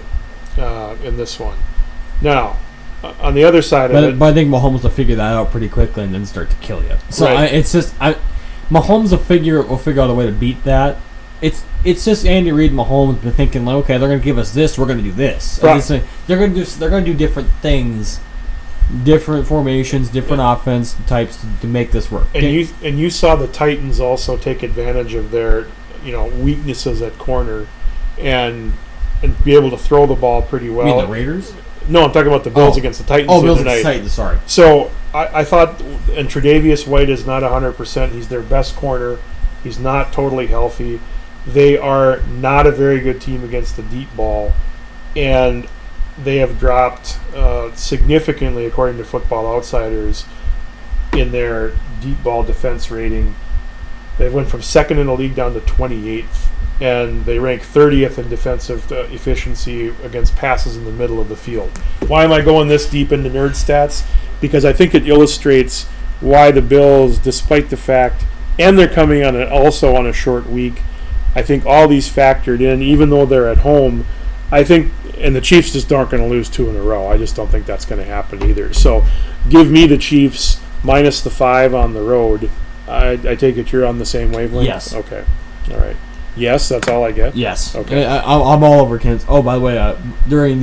in this one. Now, on the other side of it... But I think Mahomes will figure that out pretty quickly and then start to kill you. So right. Mahomes will figure out a way to beat that. It's just Andy Reid and Mahomes been thinking, like, okay, they're going to give us this, we're going to do this. Right. They're going to do different things, different formations, different offense types to make this work. And you saw the Titans also take advantage of their weaknesses at corner and be able to throw the ball pretty well. You mean the Raiders? No, I'm talking about the Bills against the Titans. Oh, Bills against the Titans, sorry. So I thought, and Tre'Davious White is not 100%. He's their best corner. He's not totally healthy. They are not a very good team against the deep ball, and they have dropped significantly, according to Football Outsiders, in their deep ball defense rating. They went from 2nd in the league down to 28th, and they rank 30th in defensive efficiency against passes in the middle of the field. Why am I going this deep into nerd stats? Because I think it illustrates why the Bills, despite the fact, and they're coming also on a short week, I think all these factored in, even though they're at home, I think, and the Chiefs just aren't going to lose 2 in a row. I just don't think that's going to happen either. So give me the Chiefs minus the 5 on the road. I take it you're on the same wavelength? Yes. Okay. All right. Yes, that's all I get? Yes. Okay. I'm all over Kansas. Oh, by the way, during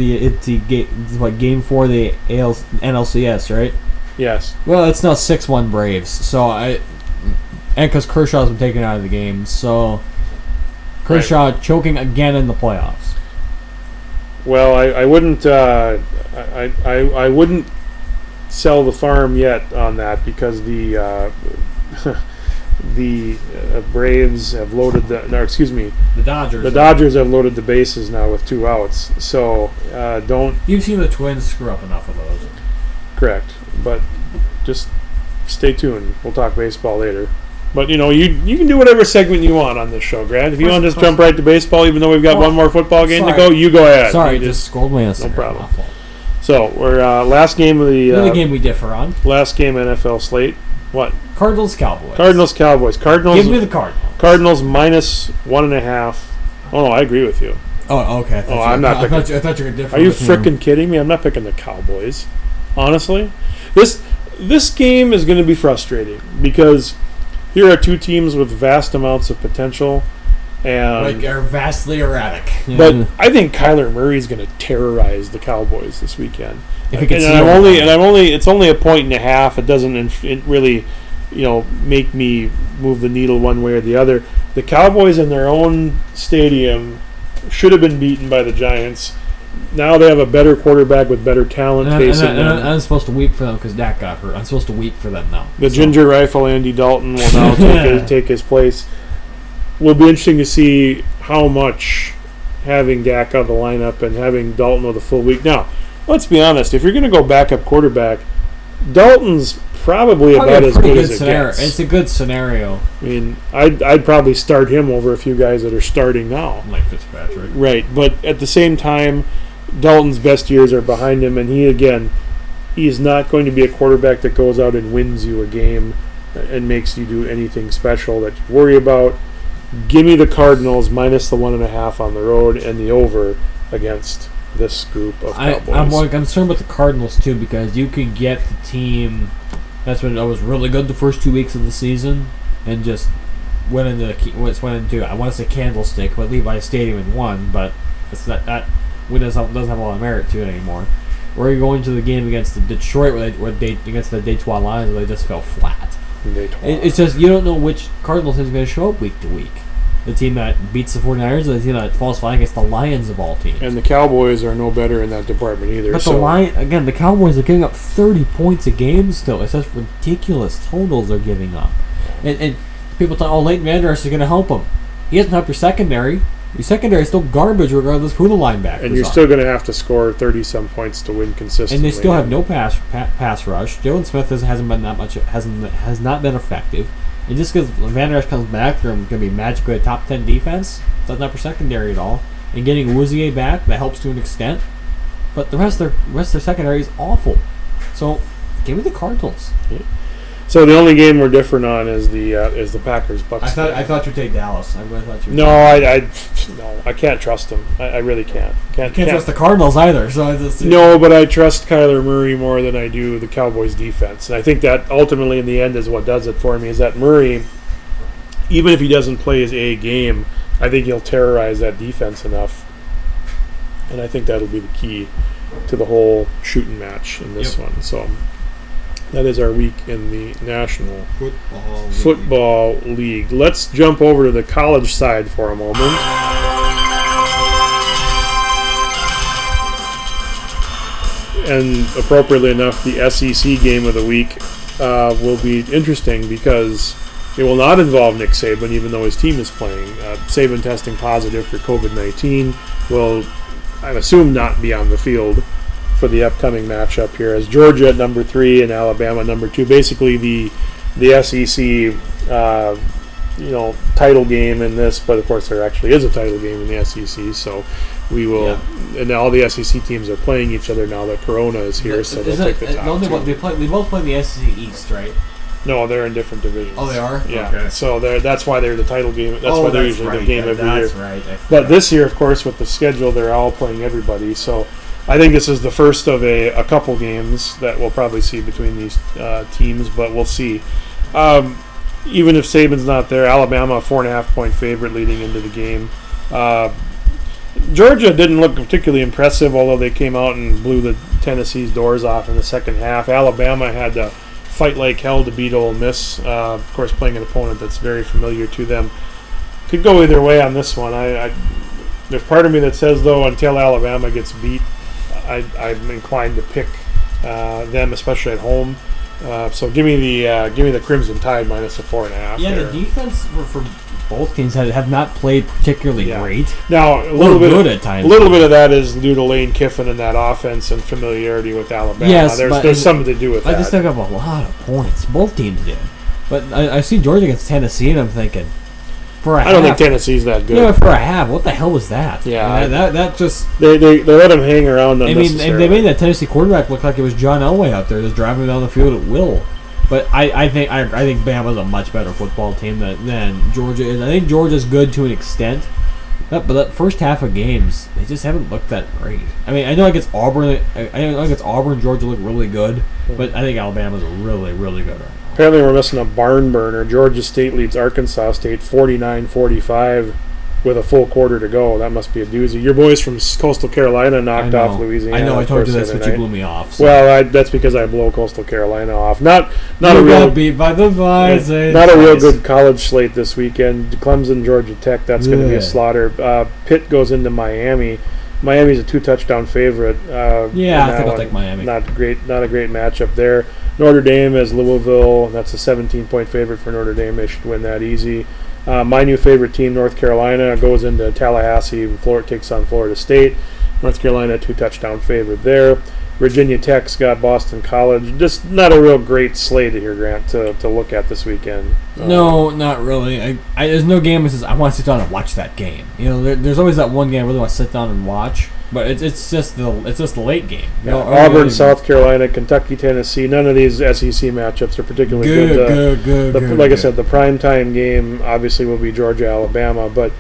game 4 of the NLCS, right? Yes. Well, it's now 6-1 Braves. So and because Kershaw's been taken out of the game, so Kershaw choking again in the playoffs. Well, I wouldn't I wouldn't sell the farm yet on that because the Braves have loaded the Dodgers. The Dodgers have loaded the bases now with 2 outs. So don't. You've seen the Twins screw up enough of those. Correct, but just stay tuned. We'll talk baseball later. But you can do whatever segment you want on this show, Grant. If you want to just jump right to baseball, even though we've got one more football game to go, you go ahead. Sorry, just scold me. No problem. So we're last game of the game we differ on. Last game NFL slate. What? Cardinals Cowboys. Cardinals. Give me the Cardinals. Cardinals minus 1.5. Oh no, I agree with you. Oh, okay. I'm not picking. I thought you were different. Are you freaking kidding me? I'm not picking the Cowboys. Honestly, this game is going to be frustrating because here are 2 teams with vast amounts of potential, And are vastly erratic. but I think Kyler Murray's going to terrorize the Cowboys this weekend. If he can and it's only a point and a half. It doesn't it really, make me move the needle one way or the other. The Cowboys in their own stadium should have been beaten by the Giants. Now they have a better quarterback with better talent facing them. I'm supposed to weep for them because Dak got hurt. I'm supposed to weep for them now. The Ginger Rifle Andy Dalton will now take his place. Will be interesting to see how much having Dak out of the lineup and having Dalton with a full week. Now, let's be honest. If you're going to go backup quarterback, Dalton's probably about as good as it gets. It's a good scenario. I mean, I'd probably start him over a few guys that are starting now. Like Fitzpatrick. Right, but at the same time, Dalton's best years are behind him, and he's not going to be a quarterback that goes out and wins you a game and makes you do anything special that you worry about. Give me the Cardinals minus the 1.5 on the road and the over against this group of Cowboys. I'm more concerned with the Cardinals too because you could get the team that's when I was really good the first 2 weeks of the season and just went into I want to say Candlestick, but Levi Stadium and won, but it's not that win doesn't have a lot of merit to it anymore. Or you're going to the game against the Detroit against the Detroit Lions where they just fell flat. It's just you don't know which Cardinals is going to show up week to week. The team that beats the 49ers or the team that falls flat against the Lions of all teams. And the Cowboys are no better in that department either. But the Cowboys are giving up 30 points a game still. It's just ridiculous totals they're giving up. And people thought, Leighton Vander Esch is going to help them. He doesn't help your secondary. Your secondary is still garbage regardless of who the linebackers are. And you're still going to have to score 30-some points to win consistently. And they still have no pass rush. Jalen Smith hasn't been that much. Has not been effective. And just because Vander Esch comes back, they're going to be magically a top 10 defense. Doesn't help your secondary at all. And getting Wouzier back, that helps to an extent. But the rest of their secondary is awful. So give me the Cardinals. Yeah. So the only game we're different on is the Packers Bucks. I thought you'd take Dallas. I really thought you. No, I can't trust them. I really can't. Can't trust the Cardinals either. So no, but I trust Kyler Murray more than I do the Cowboys defense, and I think that ultimately in the end is what does it for me. Is that Murray, even if he doesn't play his A game, I think he'll terrorize that defense enough, and I think that'll be the key to the whole shooting match in this one. So. That is our week in the National Football League. Let's jump over to the college side for a moment. And appropriately enough, the SEC game of the week will be interesting because it will not involve Nick Saban, even though his team is playing. Saban testing positive for COVID-19 will, I assume, not be on the field for the upcoming matchup here, as Georgia at number 3 and Alabama number 2. Basically, the SEC, title game in this, but of course there actually is a title game in the SEC. So we will, and all the SEC teams are playing each other now that Corona is here. So they'll take the top. No, they both play the SEC East, right? No, they're in different divisions. Oh, they are? Yeah. Okay. So that's why they're the title game. That's why they're usually the game every year. That's right. But this year, of course, with the schedule, they're all playing everybody. So I think this is the first of a couple games that we'll probably see between these teams, but we'll see. Even if Saban's not there, Alabama a 4.5-point favorite leading into the game. Georgia didn't look particularly impressive, although they came out and blew the Tennessee's doors off in the second half. Alabama had to fight like hell to beat Ole Miss, of course playing an opponent that's very familiar to them. Could go either way on this one. There's part of me that says, though, until Alabama gets beat, I'm inclined to pick them, especially at home. So give me the Crimson Tide minus a 4.5. Yeah, the defense for both teams have not played particularly great. Now a little bit at times. A little bit of that is due to Lane Kiffin and that offense and familiarity with Alabama. Yes, there's something to do with that. I just took up a lot of points. Both teams did, but I see Georgia against Tennessee, and I'm thinking. I don't think Tennessee's that good. Yeah, for a half, what the hell was that? Yeah, that just they let him hang around unnecessarily. I mean, they made that Tennessee quarterback look like it was John Elway out there, just driving down the field at will. But I think Bama's a much better football team than Georgia is. I think Georgia's good to an extent, but that first half of games, they just haven't looked that great. I mean, I know against Auburn, Georgia looked really good, but I think Alabama's really, really good right now. Apparently we're missing a barn burner. Georgia State leads Arkansas State 49-45 with a full quarter to go. That must be a doozy. Your boys from Coastal Carolina knocked off Louisiana. I know. I of told course, you the that's other what you night. blew me off. So. Well, that's because I blow Coastal Carolina off. Not you a real got beat by the Bison. not a real twice. good college slate this weekend. Clemson, Georgia Tech. That's going to be a Ugh. slaughter. Pitt goes into Miami. Miami's a 2-touchdown favorite. Yeah, in I that think I'll one. take Miami. Not a great matchup there. Notre Dame is Louisville. That's a 17-point favorite for Notre Dame. They should win that easy. My new favorite team, North Carolina, goes into Tallahassee. Florida takes on Florida State. North Carolina, 2-touchdown favorite there. Virginia Tech's got Boston College. Just not a real great slate here, Grant, to look at this weekend. No, not really. I there's no game that says I want to sit down and watch that game. You know, there's always that one game I really want to sit down and watch, but it's just the late game. You know, Auburn, South Carolina, Kentucky, Tennessee. None of these SEC matchups are particularly good. Good. Like I said, the primetime game obviously will be Georgia, Alabama, but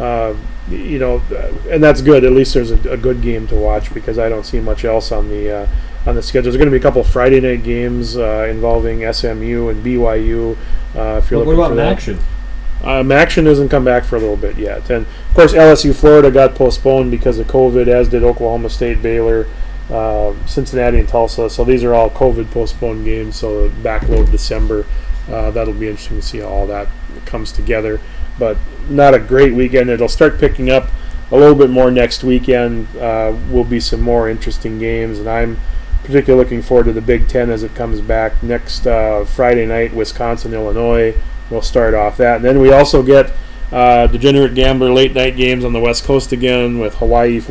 and that's good. At least there's a good game to watch because I don't see much else on the schedule. There's going to be a couple of Friday night games involving SMU and BYU. If you're What looking about for that. action? Action hasn't come back for a little bit yet. And, of course, LSU Florida got postponed because of COVID, as did Oklahoma State, Baylor, Cincinnati, and Tulsa. So these are all COVID postponed games, so backload December. That'll be interesting to see how all that comes together. But not a great weekend. It'll start picking up a little bit more next weekend. Will be some more interesting games, and I'm particularly looking forward to the Big Ten as it comes back next Friday night. Wisconsin, Illinois. We'll start off that, and then we also get Degenerate Gambler late night games on the West Coast again with Hawaii,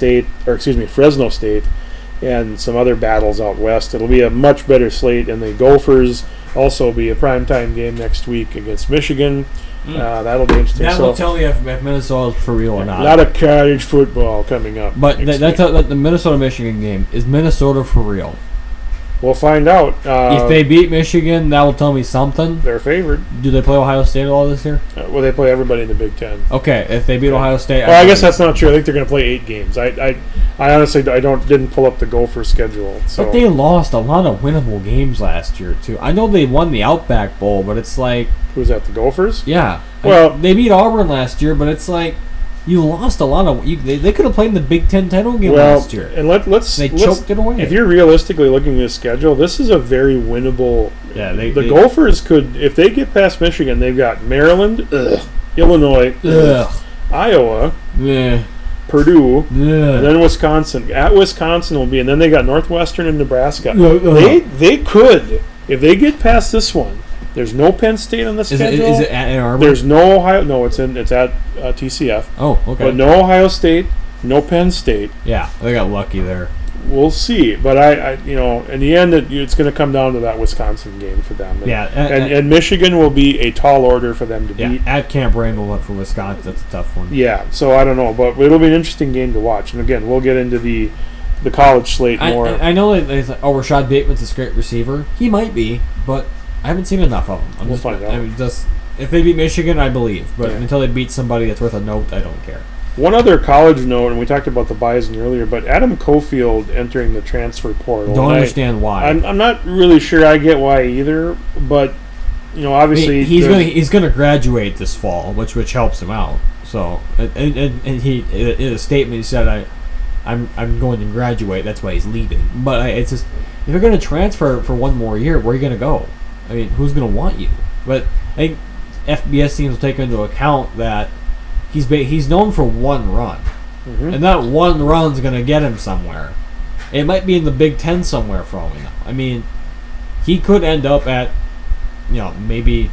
Fresno State, and some other battles out west. It'll be a much better slate, and the Gophers also be a primetime game next week against Michigan. That'll be interesting. That will tell me if Minnesota's for real or a not. lot of college football coming up. But next that's week. the Minnesota-Michigan game. Is Minnesota for real? We'll find out. If they beat Michigan, that will tell me something. They're favored. Do they play Ohio State at all this year? Well, they play everybody in the Big Ten. Okay, if they beat Ohio State... Well, I guess that's not true. I think they're going to play 8 games. I honestly didn't pull up the Gopher schedule. So. But they lost a lot of winnable games last year, too. I know they won the Outback Bowl, but it's like... Who's that, the Gophers? Yeah. Well- they beat Auburn last year, but it's like... You lost a lot of... They could have played in the Big Ten title game last year. And let's choked it away. If you're realistically looking at this schedule, this is a very winnable. Yeah, the Gophers could, if they get past Michigan, they've got Maryland, Illinois, Iowa, Purdue, and then Wisconsin. At Wisconsin will be, and then they got Northwestern and Nebraska. They could, if they get past this one. There's no Penn State on the schedule. Is it at Ann Arbor? There's no Ohio. No, it's at TCF. Oh, okay. But no Ohio State, no Penn State. Yeah, they got lucky there. We'll see, but I in the end, it's going to come down to that Wisconsin game for them. And, and Michigan will be a tall order for them to beat. At Camp Randall for Wisconsin, that's a tough one. Yeah, so I don't know, but it'll be an interesting game to watch. And again, we'll get into the college slate more. I know they say, Rashad Bateman's a great receiver. He might be, but I haven't seen enough of him. We'll find out. If they beat Michigan, I believe, but Yeah. until they beat somebody that's worth a note, I don't care. One other college note, and we talked about the Bison earlier, but Adam Cofield entering the transfer portal. Don't understand why. I'm not really sure I get why either, but obviously he's gonna graduate this fall, which helps him out. So and he in a statement he said I'm going to graduate. That's why he's leaving. But it's just if you're going to transfer for one more year, where are you going to go? I mean, who's going to want you? But I think FBS teams will take into account that he's known for one run, and that one run's going to get him somewhere. It might be in the Big Ten somewhere for all we know. I mean, he could end up at maybe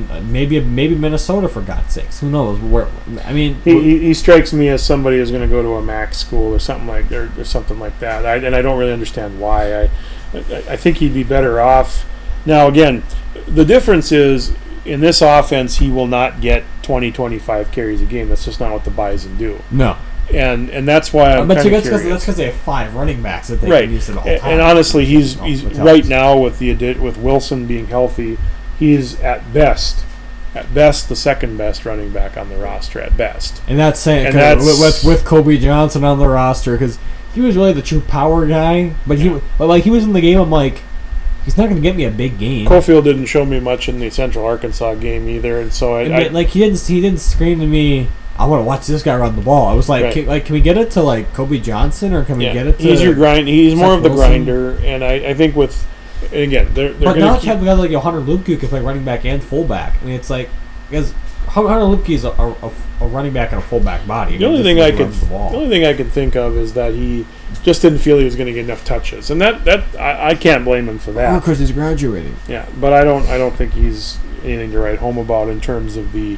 Minnesota for God's sakes. Who knows? I mean, he strikes me as somebody who's going to go to a MAC school or something like that. And I don't really understand why. I think he'd be better off. Now again, the difference is in this offense he will not get 20-25 carries a game. That's just not what the Bison do. No. And that's why I'm kind of curious. That's because they have 5 running backs that they right. can use at all times. And honestly, he's right now with Wilson being healthy. He's at best the second best running back on the roster at best. And that's saying with Kobe Johnson on the roster because he was really the true power guy. But he was in the game. I'm like, he's not going to get me a big game. Cofield didn't show me much in the Central Arkansas game either, and so he didn't scream to me, I want to watch this guy run the ball. I was like, Right. can we get it to like Kobe Johnson, or can we get it to? He's your grind. He's more of the Wilson? grinder, and I think with again they're But going now to you have a guy like Hunter Lupke who can play running back and fullback. I mean, it's like because Hunter Lupke is a running back and a fullback body. The only thing I could think of is that he just didn't feel he was going to get enough touches, and that I can't blame him for that. because he's graduating. Yeah, but I don't think he's anything to write home about in terms of the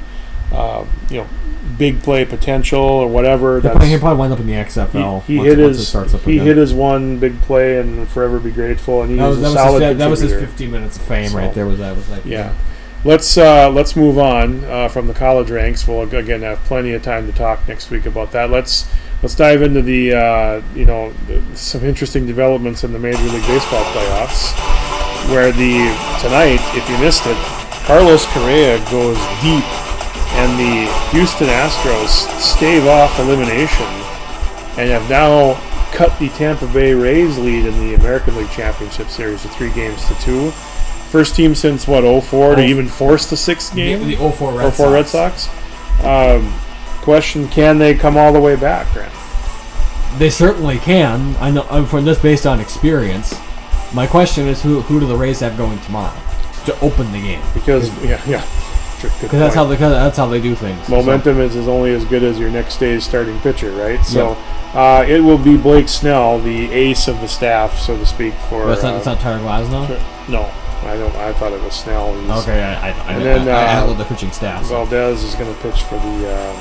big play potential or whatever. He'll probably wind up in the XFL. He hit hit his one big play and forever be grateful, and he was a solid contributor. That was his 15 minutes of fame right there. Was like yeah. Let's move on from the college ranks. We'll again have plenty of time to talk next week about that. Let's dive into the some interesting developments in the Major League Baseball playoffs, where tonight, if you missed it, Carlos Correa goes deep, and the Houston Astros stave off elimination, and have now cut the Tampa Bay Rays lead in the American League Championship Series to 3-2. First team since 2004 to even force the sixth game. The 04 Red Sox. Question: can they come all the way back, Grant? They certainly can. I know. I'm from this based on experience. My question is, who do the Rays have going tomorrow to open the game? Because Because that's how they do things. Momentum is only as good as your next day's starting pitcher, right? So it will be Blake Snell, the ace of the staff, so to speak. It's not Tyler Glasnow? No, I thought it was Snell. Okay, I love the pitching staff. Valdez is going to pitch for the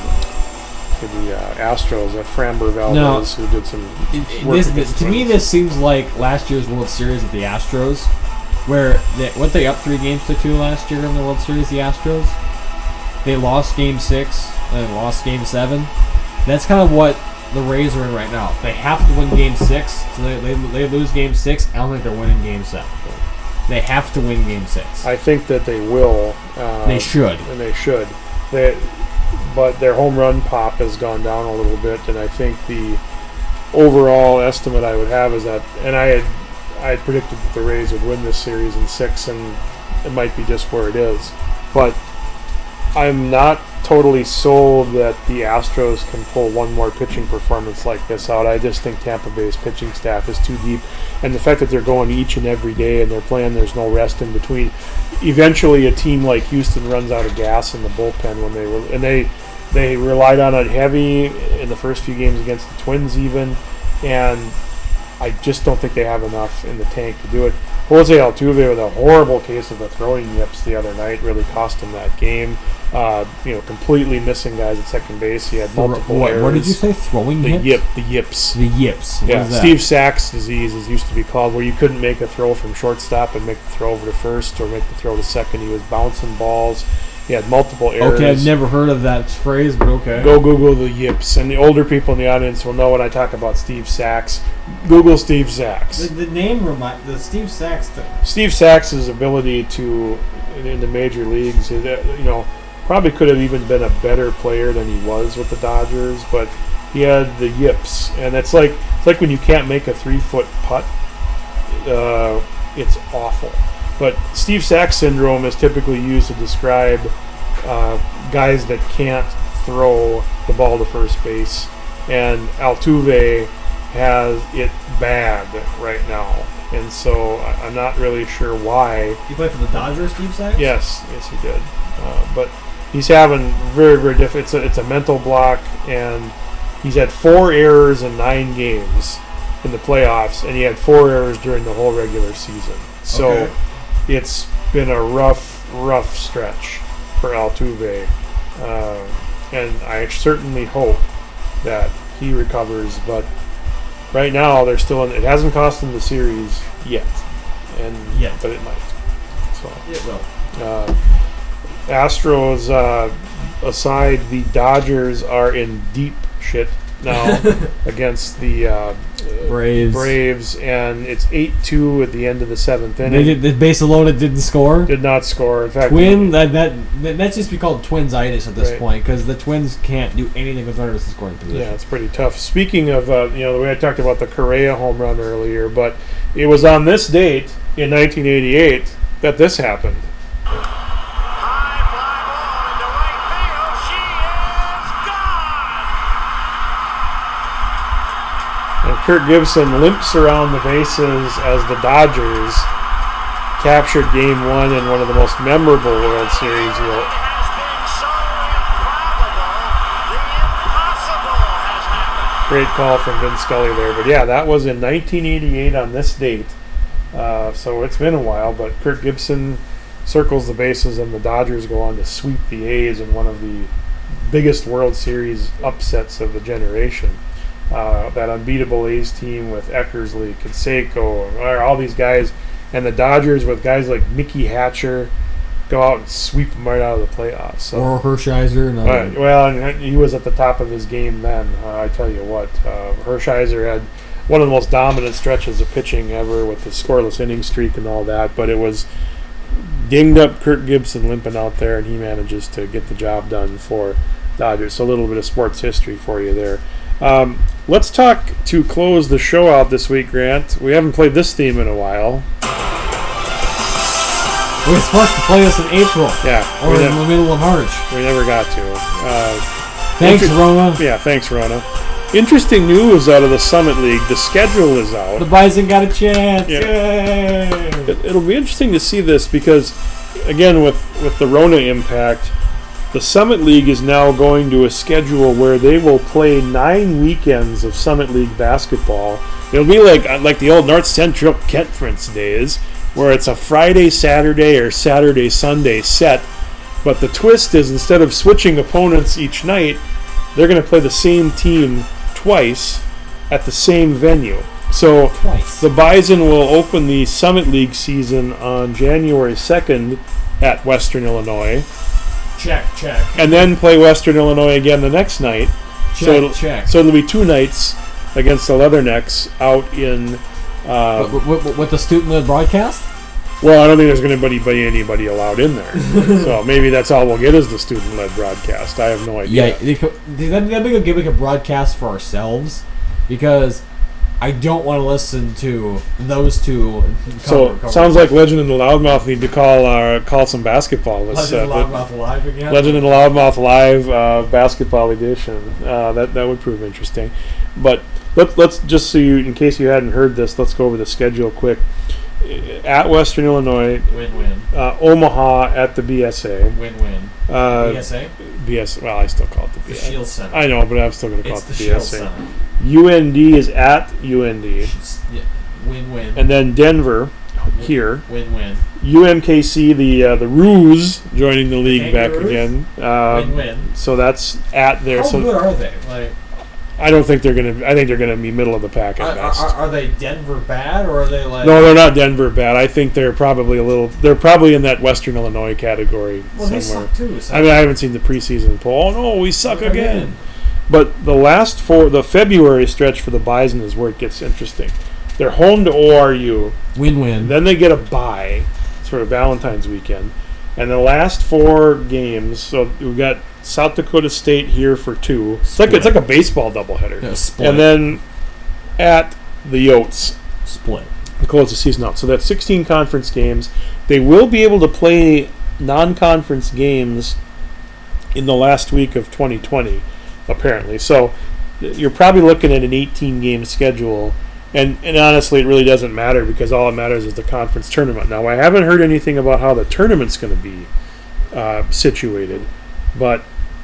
Astros. Framber Valdez, who did some work. To me, this seems like last year's World Series at the Astros, where they up 3-2 last year in the World Series. The Astros, they lost Game 6 and lost Game 7. That's kind of what the Rays are in right now. They have to win Game 6, so they lose Game 6. I don't think they're winning Game 7. They have to win Game 6. I think that they will. They should. And they should. But their home run pop has gone down a little bit, and I think the overall estimate I would have is that, and I had predicted that the Rays would win this series in 6, and it might be just where it is. But I'm not totally sold that the Astros can pull one more pitching performance like this out. I just think Tampa Bay's pitching staff is too deep, and the fact that they're going each and every day and they're playing, there's no rest in between. Eventually, a team like Houston runs out of gas in the bullpen when they relied on it heavy in the first few games against the Twins even, and I just don't think they have enough in the tank to do it. Jose Altuve with a horrible case of the throwing yips the other night really cost him that game. Completely missing guys at second base. He had multiple errors. What did you say? Throwing yips? The yips. The yips. Yeah, Steve Sachs disease, as used to be called, where you couldn't make a throw from shortstop and make the throw over to first or make the throw to second. He was bouncing balls. He had multiple errors. Okay, I've never heard of that phrase, but okay. Go Google the yips. And the older people in the audience will know when I talk about Steve Sachs. Google Steve Sachs. The name the Steve Sachs thing. Steve Sachs' ability to, in the major leagues, probably could have even been a better player than he was with the Dodgers, but he had the yips. And it's like when you can't make a 3-foot putt, it's awful. But Steve Sachs syndrome is typically used to describe guys that can't throw the ball to first base. And Altuve has it bad right now. And so I'm not really sure why. He played for the Dodgers, Steve Sachs? Yes, he did. But he's having very, very difficult. It's a mental block, and he's had 4 errors in 9 games in the playoffs, and he had 4 errors during the whole regular season. So it's been a rough stretch for Altuve, and I certainly hope that he recovers. But right now, they're still in. It hasn't cost them the series yet, but it might. So it will. Astros aside, the Dodgers are in deep shit now against the Braves, and it's 8-2 at the end of the 7th inning. The base alone didn't score. Did not score. In fact, that's just be called Twins-itis at this point, because the Twins can't do anything with runners in scoring position. Yeah, it's pretty tough. Speaking of, the way I talked about the Correa home run earlier, but it was on this date in 1988 that this happened. High fly ball into right field. She is gone. Kirk Gibson limps around the bases as the Dodgers captured Game 1 in one of the most memorable World Series. Great call from Vince Scully there. But yeah, that was in 1988 on this date. So it's been a while, but Kirk Gibson circles the bases and the Dodgers go on to sweep the A's in one of the biggest World Series upsets of the generation. That unbeatable A's team with Eckersley, Canseco, all these guys, and the Dodgers with guys like Mickey Hatcher go out and sweep them right out of the playoffs. So, Or Hershiser. well, and he was at the top of his game then. I tell you what, Hershiser had one of the most dominant stretches of pitching ever with the scoreless inning streak and all that, but it was dinged up Kirk Gibson limping out there, and he manages to get the job done for Dodgers. So a little bit of sports history for you there. Let's talk to close the show out this week, Grant. We haven't played this theme in a while. We were supposed to play this in April. Yeah. Or in the middle of March. We never got to. Thanks, Rona. Yeah, thanks, Rona. Interesting news out of the Summit League. The schedule is out. The Bison got a chance. Yeah. Yay! It'll be interesting to see this because, again, with the Rona impact, the Summit League is now going to a schedule where they will play 9 weekends of Summit League basketball. It'll be like the old North Central Kentfrance days, where it's a Friday, Saturday, or Saturday, Sunday set. But the twist is instead of switching opponents each night, they're going to play the same team twice at the same venue. So Twice. the Bison will open the Summit League season on January 2nd at Western Illinois, Check. and then play Western Illinois again the next night. Check. So it'll be 2 nights against the Leathernecks out in... With the student-led broadcast? Well, I don't think there's going to be anybody allowed in there. So maybe that's all we'll get is the student-led broadcast. I have no idea. Yeah, that'd be a gimmick a broadcast for ourselves, because I don't want to listen to those two. Sounds like Legend and the Loudmouth need to call some basketball. Legend and Loudmouth Live again. Legend and the Loudmouth Live basketball edition. That would prove interesting. But let's just in case you hadn't heard this, let's go over the schedule quick. At Western Illinois, Win-win. Omaha at the BSA. Win-win. BSA. Well, I still call it the BSA. The Shield Center. I know, but I'm still going to call It's it the the Shield BSA. Center. UND is at UND, Yeah. Win-win. and then Denver here. Win-win. UMKC, the Roos, joining the league back Kangaroos? again. Win-win. So that's at there. How So good are they? Like, I don't think they're gonna. I think they're gonna be middle of the pack at best. are they Denver bad, or are they like? No, they're not Denver bad. I think they're probably They're probably in that Western Illinois category Well, they somewhere. suck too. So I mean, I haven't seen the preseason poll. Oh no, we suck Look again. But the February stretch for the Bison is where it gets interesting. They're home to ORU. Win-win. Then they get a bye. It's for Valentine's weekend. And the last 4 games, so we've got South Dakota State here for 2. It's like a baseball doubleheader. Yeah, split. And then at the Yotes Split. to close the season out. So that's 16 conference games. They will be able to play non-conference games in the last week of 2020, apparently. So you're probably looking at an 18-game schedule. And honestly, it really doesn't matter because all that matters is the conference tournament. Now, I haven't heard anything about how the tournament's going to be situated. But,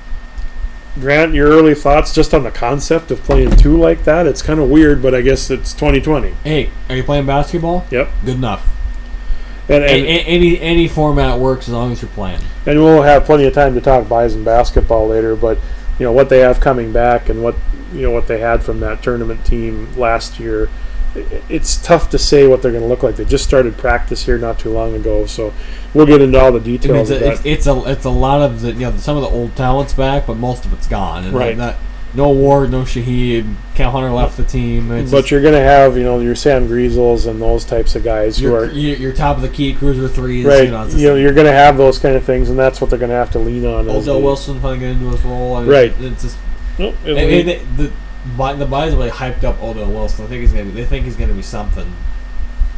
Grant, your early thoughts just on the concept of playing 2 like that? It's kind of weird, but I guess it's 2020. Hey, are you playing basketball? Yep. Good enough. And Any format works as long as you're playing. And we'll have plenty of time to talk Bison basketball later, but what they have coming back and what they had from that tournament team last year, it's tough to say what they're going to look like. They just started practice here not too long ago, so we'll get into all the details of that. It's a lot of the some of the old talent's back, but most of it's gone. And Right. No Ward, no Shahid. Cal Hunter left the team. But you're going to have your Sam Griesels and those types of guys who are your top of the key cruiser threes. right. It's You're going to have those kind of things, and that's what they're going to have to lean on. Odell Wilson finally get into his role. Right. It's just Nope, the Bison really hyped up Odell Wilson. They think he's gonna be something.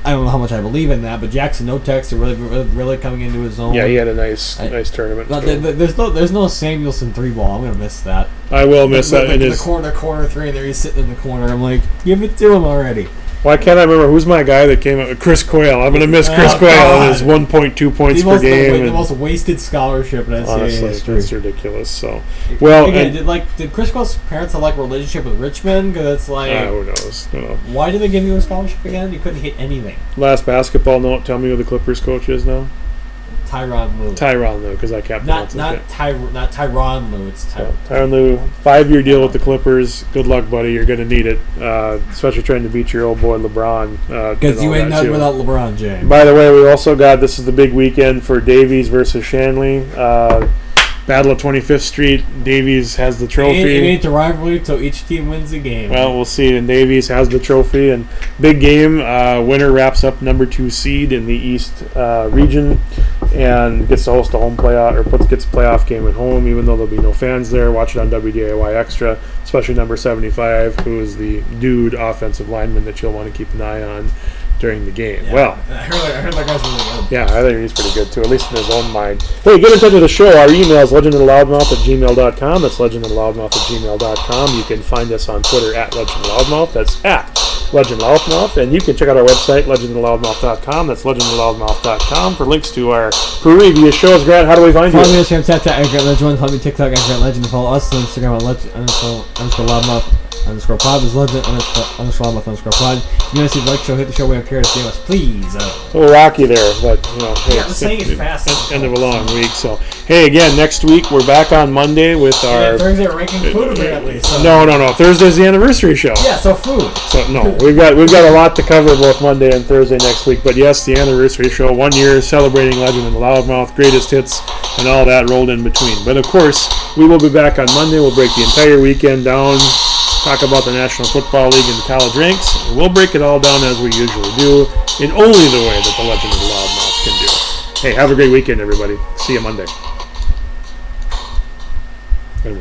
I don't know how much I believe in that, but Jackson Notex are really coming into his own. Yeah, he had a nice tournament. But there's no Samuelson 3-ball. I'm gonna miss that. I will miss that. In the corner three, and there he's sitting in the corner. I'm like, give it to him already. Why can't I remember who's my guy that came up with Chris Quayle? I'm going to miss Chris Quayle and his 1.2 points per game. The most wasted scholarship in NCAA honestly, history. it's ridiculous. So, well, again, did Chris Quayle's parents have like a relationship with Richmond? Because it's like, who knows? Why did they give you a scholarship again? You couldn't hit anything. Last basketball note. Tell me who the Clippers coach is now. Tyronn Lue. Tyronn Lue, because I kept not Tyronn Lue. It's Tyronn Lue. 5-year deal with the Clippers. Good luck, buddy. You're going to need it, especially trying to beat your old boy LeBron. Because you ain't nothing without LeBron James. By the way, we also got, this is the big weekend for Davies versus Shanley. Battle of 25th Street. Davies has the trophy. It ain't the rivalry until each team wins a game. Well, we'll see. And Davies has the trophy. And big game. Winner wraps up number 2 seed in the East region and gets to host a home playoff, or gets a playoff game at home, even though there'll be no fans there. Watch it on WDIY Extra, especially number 75, who is the dude offensive lineman that you'll want to keep an eye on during the game. Yeah, well, I heard that guy's really good. Yeah, I think he's pretty good too, at least in his own mind. Hey, get in touch with the show. Our email is legendoftheloudmouth@gmail.com. That's legendoftheloudmouth@gmail.com. You can find us on Twitter at legendoftheloudmouth. That's at legendoftheloudmouth. And you can check out our website, legendoftheloudmouth.com. That's legendoftheloudmouth.com for links to our previous shows. Grant, how do we find you? Follow me on Instagram, @GrantLegend1. Follow me TikTok, @GrantLegend. Follow us on Instagram at legend_loudmouth_pod. Is legend_loudmouth_pod. If you want to see the like show, hit the show. We don't care to see us, please. A little rocky there, but hey, yeah, saying it fast. End of a long week. So hey, again, next week we're back on Monday with our Thursday ranking food apparently. So. No. Thursday's the anniversary show. Yeah, so food. So no, we've got a lot to cover both Monday and Thursday next week. But yes, the anniversary show, 1 year celebrating Legend and the Loudmouth, greatest hits, and all that rolled in between. But of course, we will be back on Monday. We'll break the entire weekend down. Talk about the National Football League and the college ranks. We'll break it all down as we usually do, in only the way that the Legend of the Loudmouth can do. Hey, have a great weekend, everybody. See you Monday.